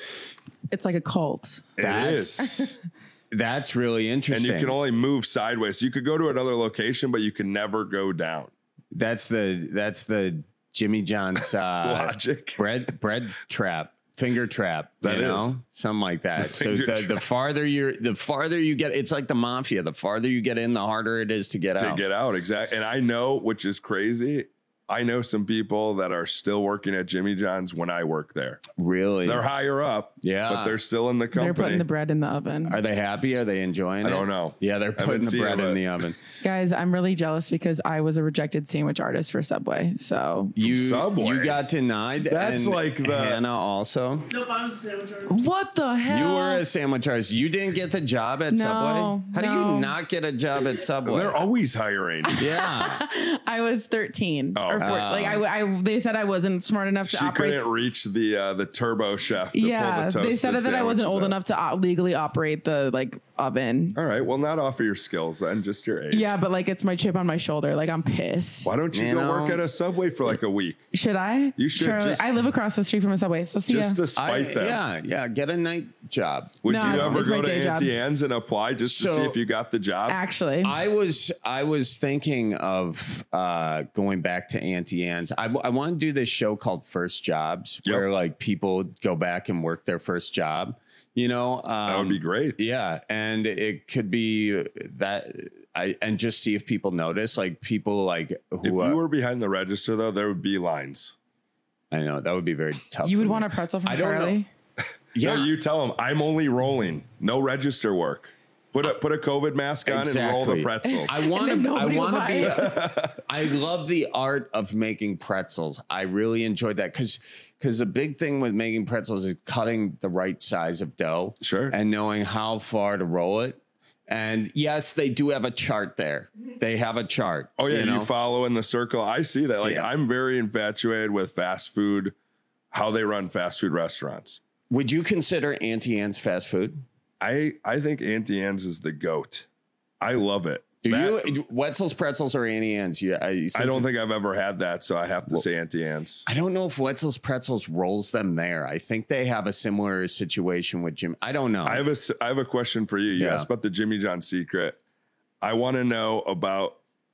It's like a cult. It That's- is. That's really And interesting. you can only move sideways. So you could go to another location, but you can never go down. That's the that's the Jimmy John's uh, Logic. bread bread trap, finger trap. That you is. know? Something like that. The so finger the, the trap. farther you're, the farther you get, it's like the mafia. The farther you get in, the harder it is to get to out. get out. Exactly. And I know, which is crazy, I know some people that are still working at Jimmy John's when I work there. Really? They're higher up, Yeah. but they're still in the company. They're putting the bread in the oven. Are they happy? Are they enjoying I it? don't know. Yeah, they're Haven't putting the seen bread it, in but- the oven. Guys, I'm really jealous because I was a rejected sandwich artist for Subway. So You Subway? you got denied. That's and like the- Hannah also. nope, I was a sandwich artist. What the hell? You were a sandwich artist. You didn't get the job at No, Subway. How do no. you not get a job at Subway? They're always hiring. yeah. I was thirteen. Oh. or four, Oh. like I, I, they said I wasn't smart enough to She operate. couldn't reach the uh, the turbo chef to Yeah, pull the toasted they said that I wasn't sandwiches old out. enough to uh, legally operate the like oven. All right. Well, not off of your skills then, just your age. Yeah, but like it's my chip on my shoulder. Like I'm pissed. Why don't you, You go know- work at a Subway for like a week? Should I? You should, Charlie, just- I live across the street from a Subway, so see Just ya. to spite I- them. Yeah, yeah. Get a night job. Would No, you ever it's my go to day job. Auntie Anne's and apply just to So- see if you got the job? Actually, I was I was thinking of uh, going back to Auntie Anne's. I, I want to do this show called First Jobs, Yep. where like people go back and work their first job. You know, um, That would be great. Yeah, and it could be that I and just see if people notice, like people like who If uh, you were behind the register, though, there would be lines. I know that would be very tough. you for would me. want a pretzel from I don't know. Charlie. Yeah, Yeah. you tell them I'm only rolling, no register work. Put a put a COVID mask on and roll the Exactly. pretzels. I want then to. I nobody will want to buy be. I love the art of making pretzels. I really enjoyed that because because the big thing with making pretzels is cutting the right size of dough. Sure. And knowing how far to roll it. And yes, they do have a chart there. They have a chart. Oh yeah, you, know? follow in the circle. I see that. Like Yeah. I'm very infatuated with fast food, how they run fast food restaurants. Would you consider Auntie Anne's fast food? I I think Auntie Anne's is the goat. I love it. Do That- you Wetzel's Pretzels or Auntie Anne's? You, I, I since don't it's- think I've ever had that, so I have to Well- say Auntie Anne's. I don't know if Wetzel's Pretzels rolls them there. I think they have a similar situation with Jim. I don't know. I have a s- I have a question for you. You Yeah. asked about the Jimmy John secret. I want to know about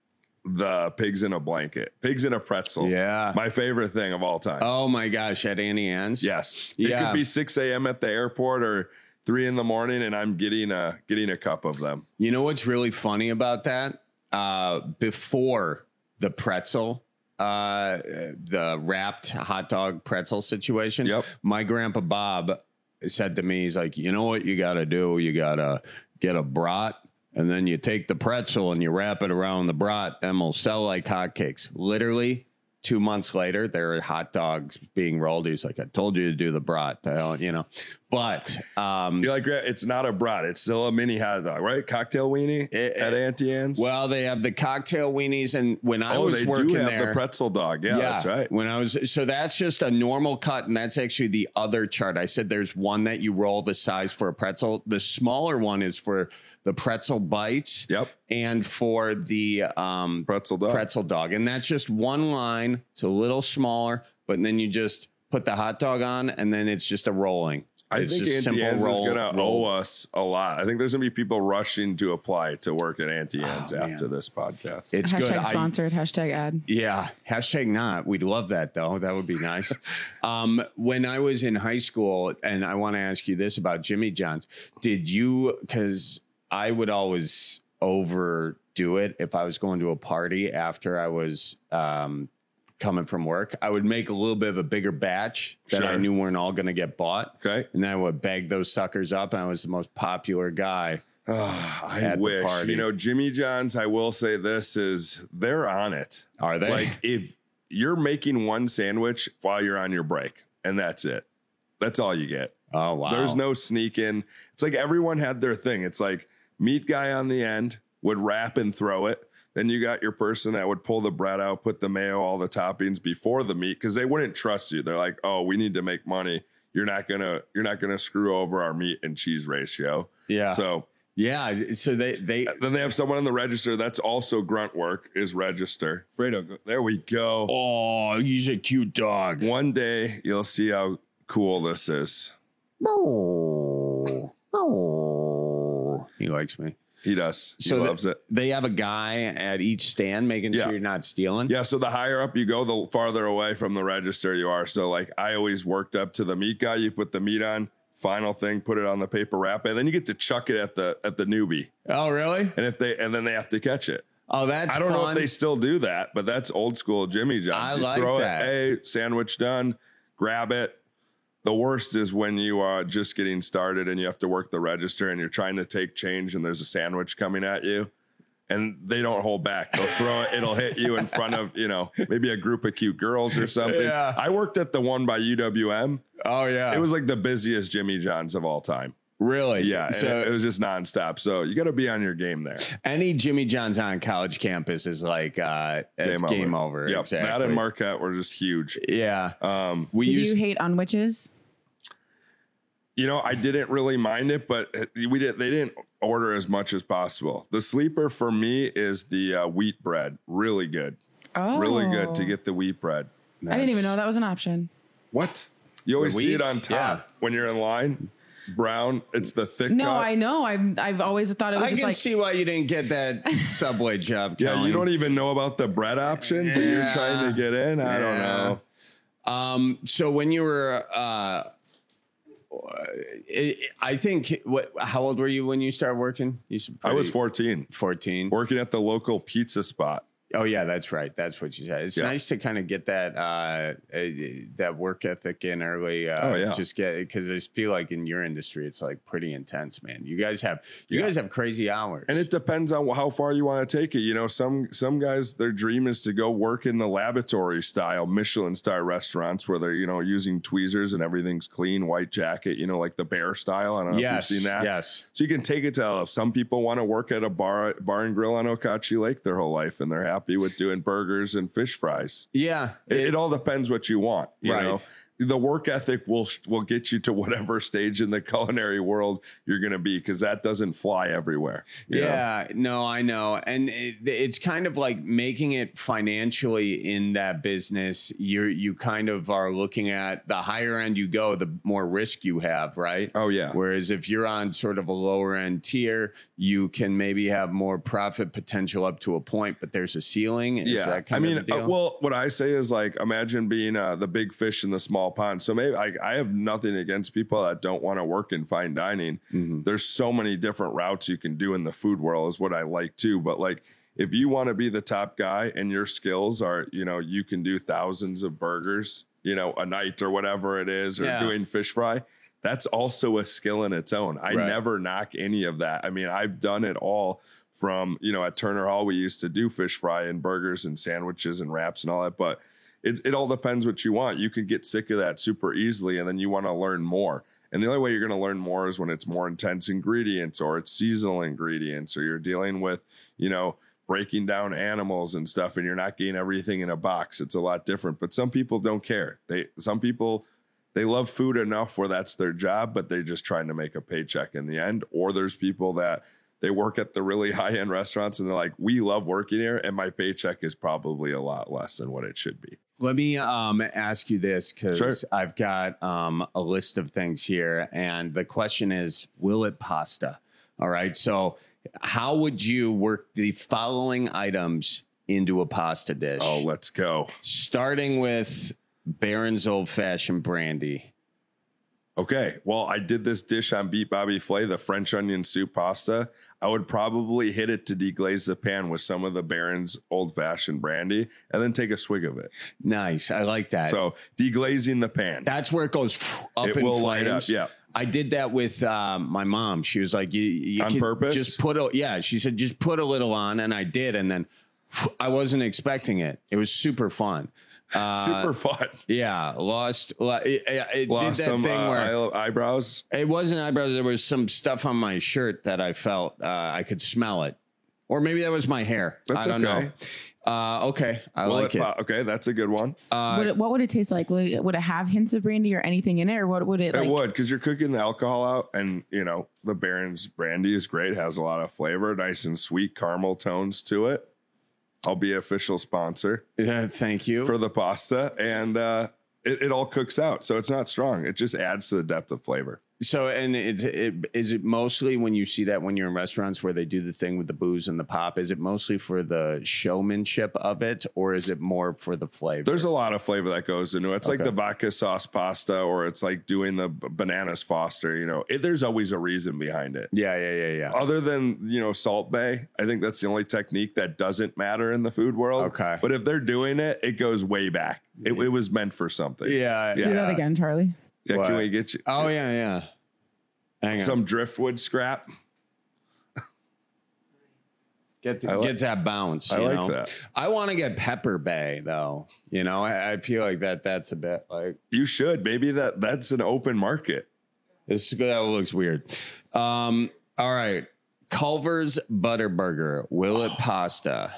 the pigs in a blanket, pigs in a pretzel. Yeah. My favorite thing of all time. Oh my gosh. At Auntie Anne's. Yes. Yeah. It could be six a.m. at the airport or three in the morning, and I'm getting a, getting a cup of them. You know what's really funny about that? Uh, before the pretzel, uh, the wrapped hot dog pretzel situation, yep. my grandpa Bob said to me, he's like, you know what you got to do? You got to get a brat, and then you take the pretzel and you wrap it around the brat, and we'll sell like hotcakes. Literally two months later, there are hot dogs being rolled. He's like, I told you to do the brat, you know. But um, you're like, it's not a brat. It's still a mini hot dog, right? Cocktail weenie it, at Auntie Anne's. Well, they have the cocktail weenies, and when I oh, was they working do have there, the pretzel dog. Yeah, yeah, that's right. When I was, so that's just a normal cut, and that's actually the other chart. I said there's one that you roll the size for a pretzel. The smaller one is for the pretzel bites. Yep. And for the um, pretzel dog. Pretzel dog, and that's just one line. It's a little smaller, but then you just put the hot dog on, and then it's just a rolling. I it's think just Auntie Anne's roll, is going to roll. owe us a lot. I think there's going to be people rushing to apply to work at Auntie Anne's oh, after this podcast. It's hashtag good. sponsored, I, hashtag ad. Yeah, hashtag not. We'd love that, though. That would be nice. um, when I was in high school, and I want to ask you this about Jimmy John's, did you, because I would always overdo it if I was going to a party after I was um, coming from work, I would make a little bit of a bigger batch that sure. I knew weren't all going to get bought. Okay. And then I would bag those suckers up, and I was the most popular guy. Oh, I wish. You know, Jimmy John's, I will say this is they're on it. Are they? Like if you're making one sandwich while you're on your break, and that's it. That's all you get. Oh, wow. There's no sneaking. It's like everyone had their thing. It's like meat guy on the end would wrap and throw it. Then you got your person that would pull the bread out, put the mayo, all the toppings before the meat, because they wouldn't trust you. They're like, oh, we need to make money. You're not gonna, you're not gonna screw over our meat and cheese ratio. Yeah. So yeah. So they they then they have someone on the register that's also grunt work is register. Fredo, there we go. Oh, he's a cute dog. One day you'll see how cool this is. Oh, oh, he likes me. He does. He so loves the, it. They have a guy at each stand making yeah. sure you're not stealing. Yeah. So the higher up you go, the farther away from the register you are. So like I always worked up to the meat guy. You put the meat on, final thing, put it on the paper wrap, and then you get to chuck it at the at the newbie. Oh, really? And if they and then they have to catch it. Oh, that's I don't fun. know if they still do that, but that's old school Jimmy John's. I you like throw that. It, hey, sandwich done, grab it. The worst is when you are just getting started and you have to work the register and you're trying to take change and there's a sandwich coming at you and they don't hold back. They'll throw it. It'll hit you in front of, you know, maybe a group of cute girls or something. Yeah. I worked at the one by U W M. Oh, yeah. It was like the busiest Jimmy John's of all time. Really? Yeah. So it, it was just nonstop. So you got to be on your game there. Any Jimmy John's on college campus is like, uh, it's game, game over. over. Yep. Exactly. That and Marquette were just huge. Yeah. Um, we Did used- you hate on witches? You know, I didn't really mind it, but we did. They didn't order as much as possible. The sleeper for me is the uh, wheat bread. Really good. Oh, really good to get the wheat bread. I didn't even know that was an option. What? You always The see wheat? it on top Yeah. when you're in line. Brown. It's the thick. No, cut. I know. I've I've always thought it was I just can like. see why you didn't get that Subway job. Yeah, Kelly. you don't even know about the bread options and you're Yeah. trying to get in. I don't Yeah. know. Um. So when you were, uh, I think, what? How old were you when you started working? You I was fourteen. fourteen. Working at the local pizza spot. Oh yeah, that's right. That's what you said. It's Yeah. nice to kind of get that uh, uh, that work ethic in early. Uh, Oh, yeah. Just get, because I just feel like in your industry, it's like pretty intense, man. You guys have you Yeah. guys have crazy hours, And it depends on how far you want to take it. You know, some some guys, their dream is to go work in the laboratory style Michelin star restaurants where they're, you know, using tweezers and everything's clean, white jacket, you know, like the Bear style. I don't know yes, if you've seen that. yes. So you can take it to, some people want to work at a bar bar and grill on Okauchee Lake their whole life and they're happy with doing burgers and fish fries. Yeah, It, it all depends what you want, you Right. know. the work ethic will will get you to whatever stage in the culinary world you're going to be, because that doesn't fly everywhere. Yeah, know? no, I know. And it, it's kind of like making it financially in that business. You you kind of are looking at the higher end you go, the more risk you have, right? Oh, yeah. Whereas if you're on sort of a lower end tier, you can maybe have more profit potential up to a point, but there's a ceiling. Is yeah. that kind I of mean, the deal? uh, well, what I say is like, imagine being uh, the big fish in the small pond. So maybe I, I have nothing against people that don't want to work in fine dining. Mm-hmm. There's so many different routes you can do in the food world is what I like too. But like, if you want to be the top guy and your skills are, you know, you can do thousands of burgers, you know, a night or whatever it is, or Yeah. doing fish fry, that's also a skill in its own. I Right. never knock any of that. I mean, I've done it all from, you know, at Turner Hall, we used to do fish fry and burgers and sandwiches and wraps and all that, but It, it all depends what you want. You can get sick of that super easily, and then you want to learn more. And the only way you're going to learn more is when it's more intense ingredients, or it's seasonal ingredients, or you're dealing with, you know, breaking down animals and stuff, and you're not getting everything in a box. It's a lot different. But some people don't care. They some people they love food enough where that's their job, but they're just trying to make a paycheck in the end. Or there's people that they work at the really high-end restaurants and they're like, we love working here, and my paycheck is probably a lot less than what it should be. Let me um, ask you this, because Sure. I've got um, a list of things here. And the question is, will it pasta? All right. So how would you work the following items into a pasta dish? Oh, let's go. Starting with Barron's Old Fashioned Brandy. Okay, well, I did this dish on Beat Bobby Flay, the French onion soup pasta. I would probably hit it to deglaze the pan with some of the Barron's Old Fashioned Brandy, and then take a swig of it. Nice. I like that. So deglazing the pan. That's where it goes up It in will flames. light up, yeah. I did that with uh, my mom. She was like, "You, you On can purpose? Just put a yeah." She said, "Just put a little on," and I did, and then I wasn't expecting it. It was super fun. Uh, Super fun. Yeah, lost. It, it Lost did that some thing uh, where eye- eyebrows. it wasn't eyebrows. There was some stuff on my shirt that I felt uh, I could smell it, or maybe that was my hair. That's I don't okay. know. Uh, okay, I Will like it. po- Okay, that's a good one. Uh, Would it, what would it taste like? Would it, would it have hints of brandy or anything in it, or what would it? It like? would, because you're cooking the alcohol out, and you know the Barron's Brandy is great, has a lot of flavor, nice and sweet caramel tones to it. I'll be official sponsor. Yeah, thank you for the pasta, and uh, it, it all cooks out, so it's not strong. It just adds to the depth of flavor. So, and it's, it, is it mostly when you see that when you're in restaurants where they do the thing with the booze and the pop, is it mostly for the showmanship of it, or is it more for the flavor? There's a lot of flavor that goes into it. It's like Okay. the vodka sauce pasta, or it's like doing the b- bananas Foster. You know, it, there's always a reason behind it. Yeah, yeah, yeah, yeah. Other than, you know, Salt Bay, I think that's the only technique that doesn't matter in the food world. Okay. But if they're doing it, it goes way back. It, it was meant for something. Yeah. Do that again, Charlie. Yeah, What? can we get you Oh, yeah, yeah. Hang on. some driftwood scrap? Get I like- gets that bounce. I you like know? that. I want to get Pepper Bay though. You know, I, I feel like that that's a bit like You should. Maybe that that's an open market. this. That looks weird. Um. All right, Culver's Butterburger. Will it pasta?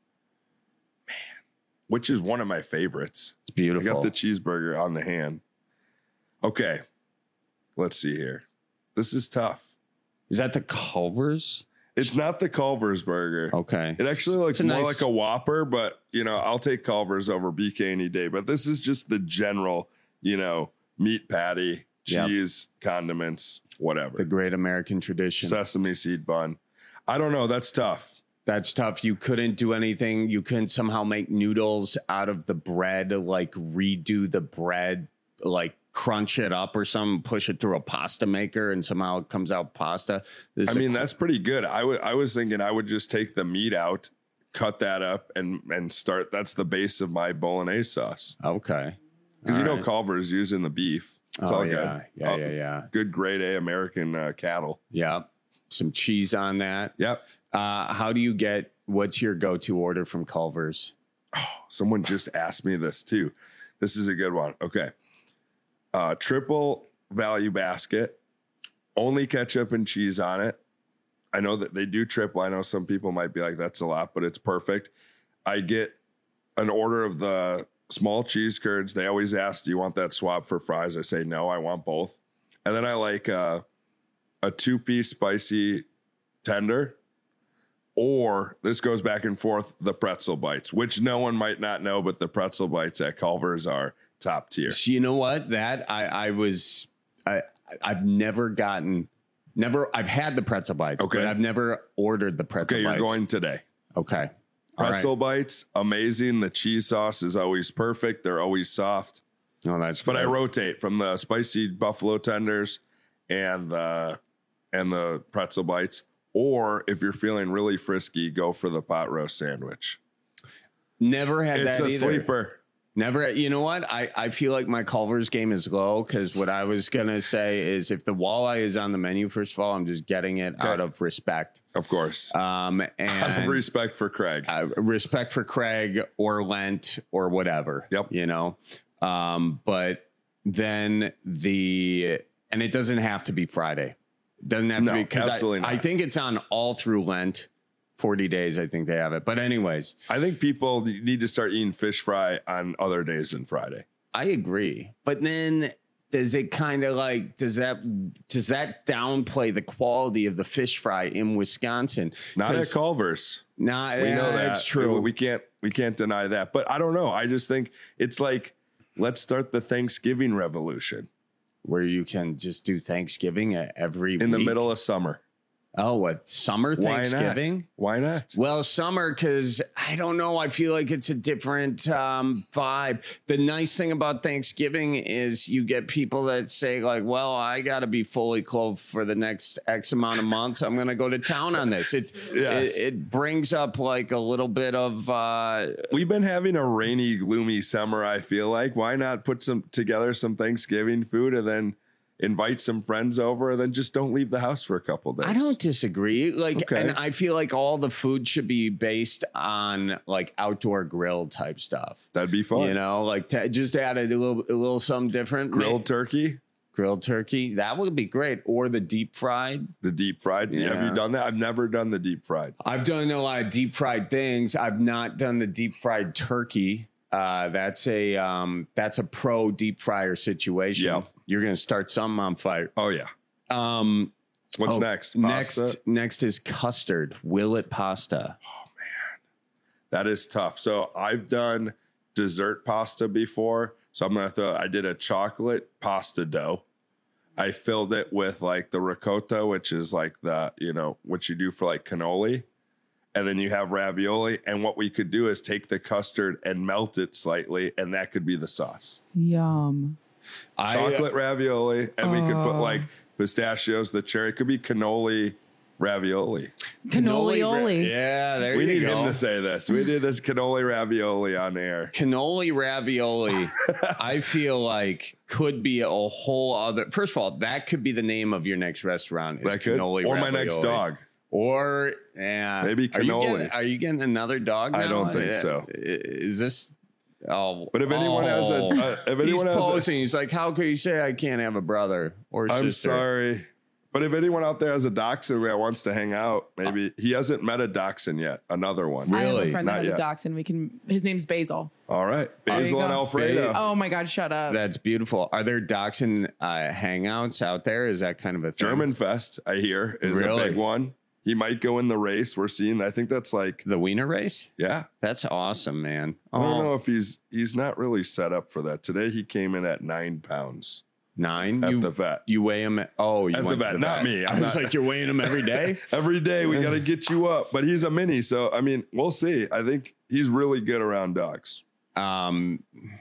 Which is one of my favorites. It's I beautiful. got the cheeseburger on the hand. Okay, let's see here. This is tough. Is that the Culver's? It's not the Culver's burger. Okay. It actually looks It's a more nice- like a Whopper, but you know, I'll take Culver's over B K any day. But this is just the general, you know, meat patty, Yep. cheese, condiments, whatever. The great American tradition. Sesame seed bun. I don't know. That's tough. That's tough. You couldn't do anything. You couldn't somehow make noodles out of the bread, like redo the bread, like crunch it up or something, push it through a pasta maker, and somehow it comes out pasta. This I is a- mean, that's pretty good. I wa- I was thinking I would just take the meat out, cut that up, and and start. That's the base of my bolognese sauce. okay. Because you All know right. Culver's using the beef. It's Oh, all yeah. good. Yeah, Oh, yeah, yeah. Good grade A American uh, cattle. Yeah. Some cheese on that. Yep. Uh, how do you get, what's your go-to order from Culver's? Someone just asked me this too. This is a good one. Okay. Uh, triple value basket, only ketchup and cheese on it. I know that they do triple. I know some people might be like, that's a lot, but it's perfect. I get an order of the small cheese curds. They always ask, do you want that swap for fries? I say, no, I want both. And then I like uh, a two-piece spicy tender, or this goes back and forth, the pretzel bites, which no one might not know, but the pretzel bites at Culver's are top tier. You know what? That I, I was, I, I've never gotten, never, I've had the pretzel bites, okay. but I've never ordered the pretzel okay, bites. You're going today. Okay. Pretzel right. bites, amazing. The cheese sauce is always perfect. They're always soft. No, that's But great. I rotate from the spicy buffalo tenders and the, and the pretzel bites. Or if you're feeling really frisky, go for the pot roast sandwich. Never had it's that a either. sleeper. Never. You know what? I, I feel like my Culver's game is low because what I was going to say is if the walleye is on the menu, first of all, I'm just getting it okay. out of respect. Of course. Um, and out of respect for Craig. Uh, respect for Craig or Lent or whatever. Yep. You know? Um, but then the, and it doesn't have to be Friday. Doesn't have no, to be because absolutely I, not. I think it's on all through Lent, forty days. I think they have it. But anyways, I think people need to start eating fish fry on other days than Friday. I agree. But then does it kind of like, does that, does that downplay the quality of the fish fry in Wisconsin? Not at Culver's. Not, we yeah, know that. That's true. We can't, we can't deny that, but I don't know. I just think it's like, let's start the Thanksgiving revolution. Where you can just do Thanksgiving every in week. the middle of summer. Oh, what summer Thanksgiving? Why not? Why not? Well, summer because I don't know. I feel like it's a different um, vibe. The nice thing about Thanksgiving is you get people that say like, "Well, I got to be fully clothed for the next X amount of months. I'm going to go to town on this." It, yes. it it brings up like a little bit of. Uh, We've been having a rainy, gloomy summer. I feel like why not put some together some Thanksgiving food and then invite some friends over, and then just don't leave the house for a couple days. I don't disagree. Like, okay. and I feel like all the food should be based on like outdoor grill type stuff. That'd be fun. You know, like t- just add a little, a little something different. Grilled turkey. Grilled turkey. That would be great. Or the deep fried. The deep fried. Yeah. Have you done that? I've never done the deep fried. I've done a lot of deep fried things. I've not done the deep fried turkey. Uh, that's a um, that's a pro deep fryer situation. Yeah. You're going to start something on fire. Oh, yeah. Um, What's oh, next? Next, Pasta? next is custard. Willet pasta. Oh, man. That is tough. So I've done dessert pasta before. So I'm going to throw, I did a chocolate pasta dough. I filled it with like the ricotta, which is like the, you know, what you do for like cannoli. And then you have ravioli. And what we could do is take the custard and melt it slightly. And that could be the sauce. Yum. Chocolate I, ravioli, and uh, we could put like Oh. pistachios, the cherry. It could be cannoli ravioli. Cannoli-oli. Yeah, there we you need go. him to say this. We did this cannoli ravioli on air. Cannoli ravioli, I feel like could be a whole other. First of all, that could be the name of your next restaurant. Is that could, cannoli or ravioli. my next dog. Or yeah, maybe cannoli. Are you getting, are you getting another dog now? I don't think so. Is this? Oh, but if anyone oh, has a, uh, if anyone he's has posing, a, he's like, how could you say I can't have a brother or I'm sister? sorry, but if anyone out there has a dachshund that wants to hang out, maybe he hasn't met a dachshund yet. Another one, I have really? a friend Not that has yet. a dachshund. We can. His name's Basil. All right, There you Basil and go. Alfredo. Oh my God! Shut up. That's beautiful. Are there dachshund uh, hangouts out there? Is that kind of a thing? German Fest, I hear, is Really? a big one. He might go in the race. We're seeing. I think that's like the wiener race. Yeah, that's awesome, man. I don't Oh. know if he's he's not really set up for that. Today he came in at nine pounds. Nine at you, the vet. You weigh him. At, oh, you At the went to vet, the not vet. me. I'm I was not- like, you're weighing him every day. Every day we got to get you up, but he's a mini, so I mean, we'll see. I think he's really good around dogs. Um,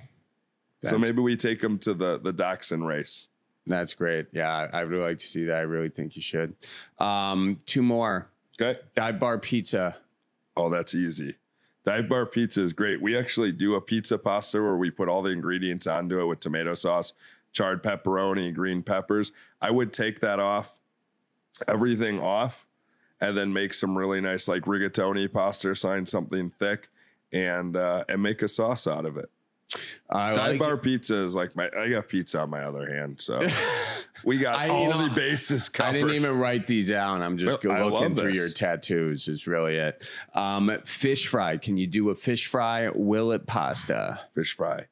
so that's- maybe we take him to the the dachshund race. That's great. Yeah, I would like to see that. I really think you should. Um, two more. Okay. Dive Bar Pizza. Oh, that's easy. Dive Bar Pizza is great. We actually do a pizza pasta where we put all the ingredients onto it with tomato sauce, charred pepperoni, green peppers. I would take that off, everything off, and then make some really nice like rigatoni pasta, sign something thick, and uh, and make a sauce out of it. I Dive like Bar Pizza is like my. I got pizza on my other hand, so We got I, all you know, the bases covered. I didn't even write these down. I'm just Well, I looking love through this. your tattoos is really it. Um, fish fry. Can you do a fish fry? Will it pasta? Fish fry.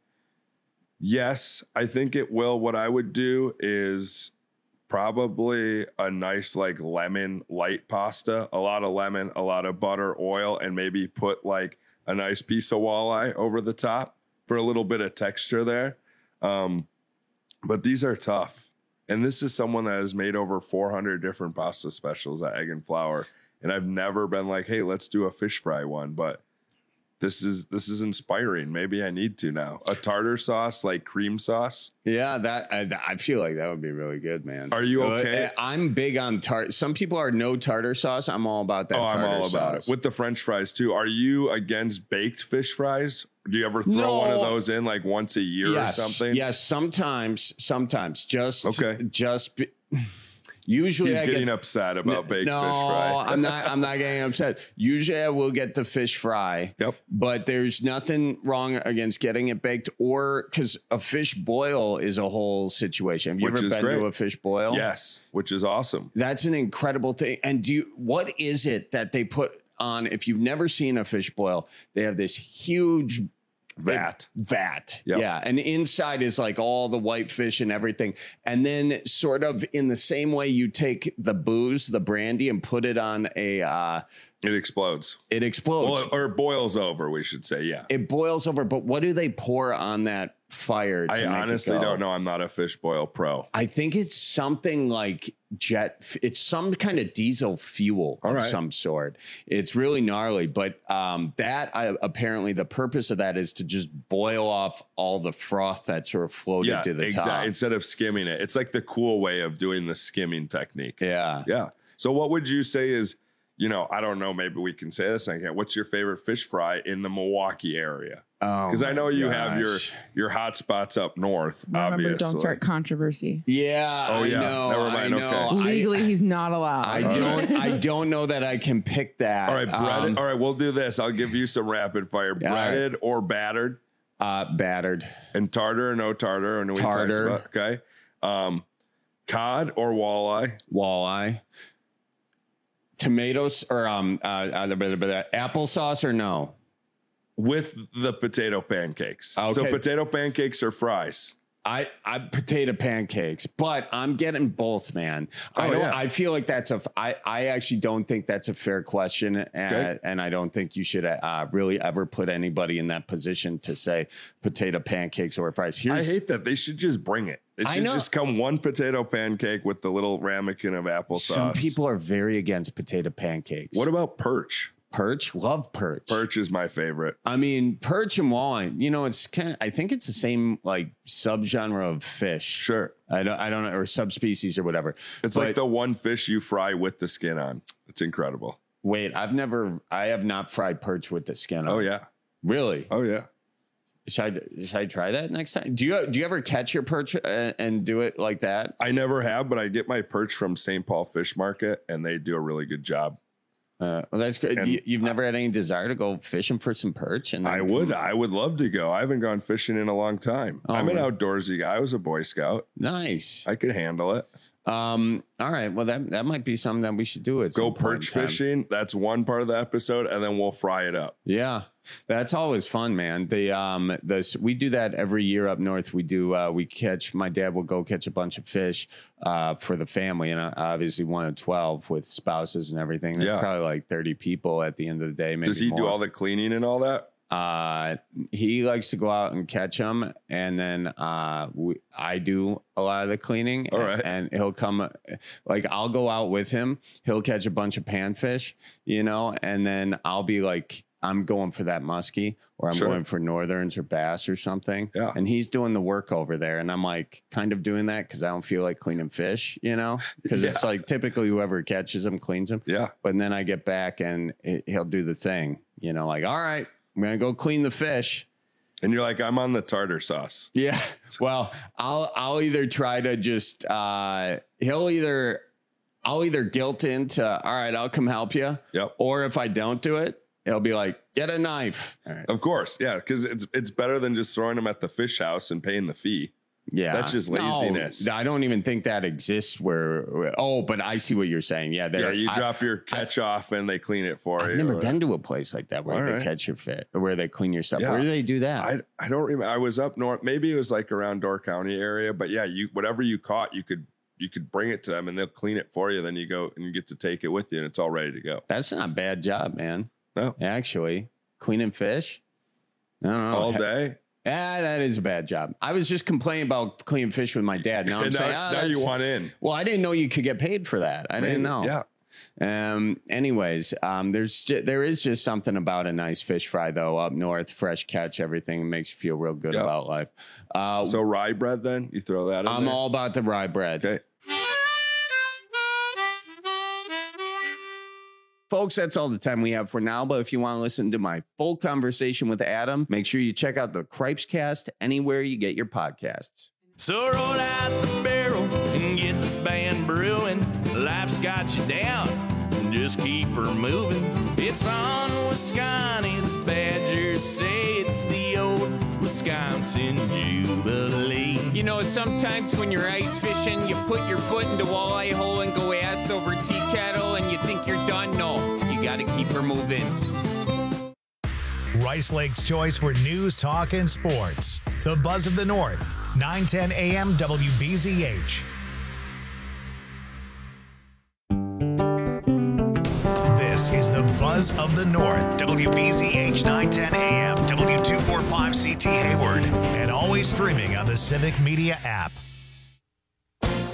Yes, I think it will. What I would do is probably a nice like lemon light pasta, a lot of lemon, a lot of butter, oil, and maybe put like a nice piece of walleye over the top for a little bit of texture there. Um, but these are tough. And this is someone that has made over four hundred different pasta specials at Egg and Flour. And I've never been like, hey, let's do a fish fry one. But this is this is inspiring. Maybe I need to now. A tartar sauce, like cream sauce. Yeah, that I, I feel like that would be really good, man. Are you Uh, okay? I'm big on tartar. Some people are no tartar sauce. I'm all about that. Oh, I'm tartar all about sauce. it. With the French fries too. Are you against baked fish fries? Do you ever throw No. one of those in like once a year yes, or something? Yes, sometimes, sometimes. Just Okay. Just be, usually He's I getting get, upset about baked no, fish fry. I'm not. I'm not getting upset. Usually, I will get the fish fry. Yep. But there's nothing wrong against getting it baked, or because a fish boil is a whole situation. Have you Which ever is been great. to a fish boil? Yes, which is awesome. That's an incredible thing. And do you, what is it that they put on? If you've never seen a fish boil, they have this huge Vat. vat. Yep. Yeah. And inside is like all the white fish and everything. And then sort of in the same way you take the booze, the brandy, and put it on a uh It explodes. it explodes. Well, or it boils over, we should say. Yeah. it boils over. But what do they pour on that fire to I make it honestly go? don't know. I'm not a fish boil pro. I think it's something like jet. f- It's some kind of diesel fuel All of right. some sort. It's really gnarly, but um, that I, apparently the purpose of that is to just boil off all the froth that sort of floated Yeah, to the exactly. top. Instead of skimming it, it's like the cool way of doing the skimming technique. Yeah. Yeah. So what would you say is, you know, I don't know, maybe we can say this. I can't. What's your favorite fish fry in the Milwaukee area? Oh, Because I know you have your gosh. your hot spots up north. Remember, obviously. don't start controversy. Yeah. Oh, I yeah. know, Never I mind. know. Okay. I- Legally, he's not allowed. I don't. I don't know that I can pick that. All right, breaded. Um, all right, we'll do this. I'll give you some rapid fire. Yeah, all right. Breaded or battered, uh, battered. and tartar or no tartar. And we talked Tartar. about- okay. Um, cod or walleye. Walleye. Tomatoes or um uh, uh the, the, the, applesauce or no? With the potato pancakes. So Okay. potato pancakes or fries. I I potato pancakes, but I'm getting both, man. I Oh, don't. yeah. I feel like that's a. f- I I actually don't think that's a fair question, and, Okay. and I don't think you should uh, really ever put anybody in that position to say potato pancakes or fries. Here's, I hate that. They should just bring it. It I should know. just come one potato pancake with the little ramekin of applesauce. some people are very against potato pancakes. What about perch? perch? Love perch. Perch is my favorite. I mean, perch and walleye. You know, it's kind of. I think it's the same like subgenre of fish. Sure. I don't. I don't know, or subspecies or whatever. It's But- like the one fish you fry with the skin on. It's incredible. Wait, I've never. I have not fried perch with the skin on. Oh, yeah. Really? Oh, yeah. Should I, should I try that next time? Do you do you ever catch your perch and, and do it like that? I never have, but I get my perch from Saint Paul Fish Market, and they do a really good job. Uh, well, that's good. And- You, you've never had any desire to go fishing for some perch? And then I would. I would love to go. I haven't gone fishing in a long time. Oh, I'm an really? outdoorsy guy. I was a Boy Scout. Nice. I could handle it. Um. All right. Well, that that might be something that we should do. At Go some point perch in time. fishing. That's one part of the episode, and then we'll fry it up. Yeah, that's always fun, man. The um, the we do that every year up north. We do uh, we catch. My dad will go catch a bunch of fish uh, for the family, and uh, obviously one of twelve with spouses and everything. There's Yeah. probably like thirty people at the end of the day. Maybe Does he do more. all the cleaning and all that? Uh, he likes to go out and catch them, and then uh, we, I do a lot of the cleaning. All right. And he'll come, like I'll go out with him. He'll catch a bunch of panfish, you know, and then I'll be like, I'm going for that muskie, or I'm Sure. going for northerns or bass or something. Yeah. And he's doing the work over there, and I'm like kind of doing that because I don't feel like cleaning fish, you know, because it's Yeah. like typically whoever catches them cleans them. Yeah. But then I get back and it, he'll do the thing, you know, like, all right, I'm going to go clean the fish. And you're like, I'm on the tartar sauce. Yeah. Well, I'll, I'll either try to just, uh, he'll either, I'll either guilt into, all right, I'll come help you. Yep. Or if I don't do it, he'll be like, get a knife. All right. Of course. Yeah. Because it's it's better than just throwing them at the fish house and paying the fee. Yeah, that's just laziness. No, I don't even think that exists. Where, where oh, but I see what you're saying. Yeah, yeah. You I, drop your catch I, off and they clean it for I've you. I've never been to a place like that where All they right. catch your fit or where they clean your stuff. Yeah. Where do they do that? I I don't remember. I was up north. Maybe it was like around Door County area. But yeah, you whatever you caught, you could you could bring it to them and they'll clean it for you. Then you go and you get to take it with you, and it's all ready to go. That's not a bad job, man. No, actually, cleaning fish. I don't know all day. Yeah, that is a bad job. I was just complaining about cleaning fish with my dad. Now I'm now, saying, oh, now you want in. Well, I didn't know you could get paid for that. I Maybe, didn't know. Yeah. Um. Anyways, um. There's ju- there is just something about a nice fish fry though. Up north, fresh catch, everything makes you feel real good yep. about life. Uh, so rye bread, then you throw that in I'm there? all about the rye bread. Okay. Folks, that's all the time we have for now. But if you want to listen to my full conversation with Adam, make sure you check out the Cripes Cast anywhere you get your podcasts. So roll out the barrel and get the band brewing. Life's got you down, just keep her moving. It's on Wisconsin, the Badgers say it's the old Wisconsin Jubilee. You know, sometimes when you're ice fishing, you put your foot in the walleye hole and go ass over tea kettle and you think you're done. No, you got to keep her moving. Rice Lake's choice for news, talk, and sports. The Buzz of the North, nine ten A M W B Z H. This is the Buzz of the North, W B Z H nine ten A M, W two forty-five C T Hayward, and always streaming on the Civic Media app.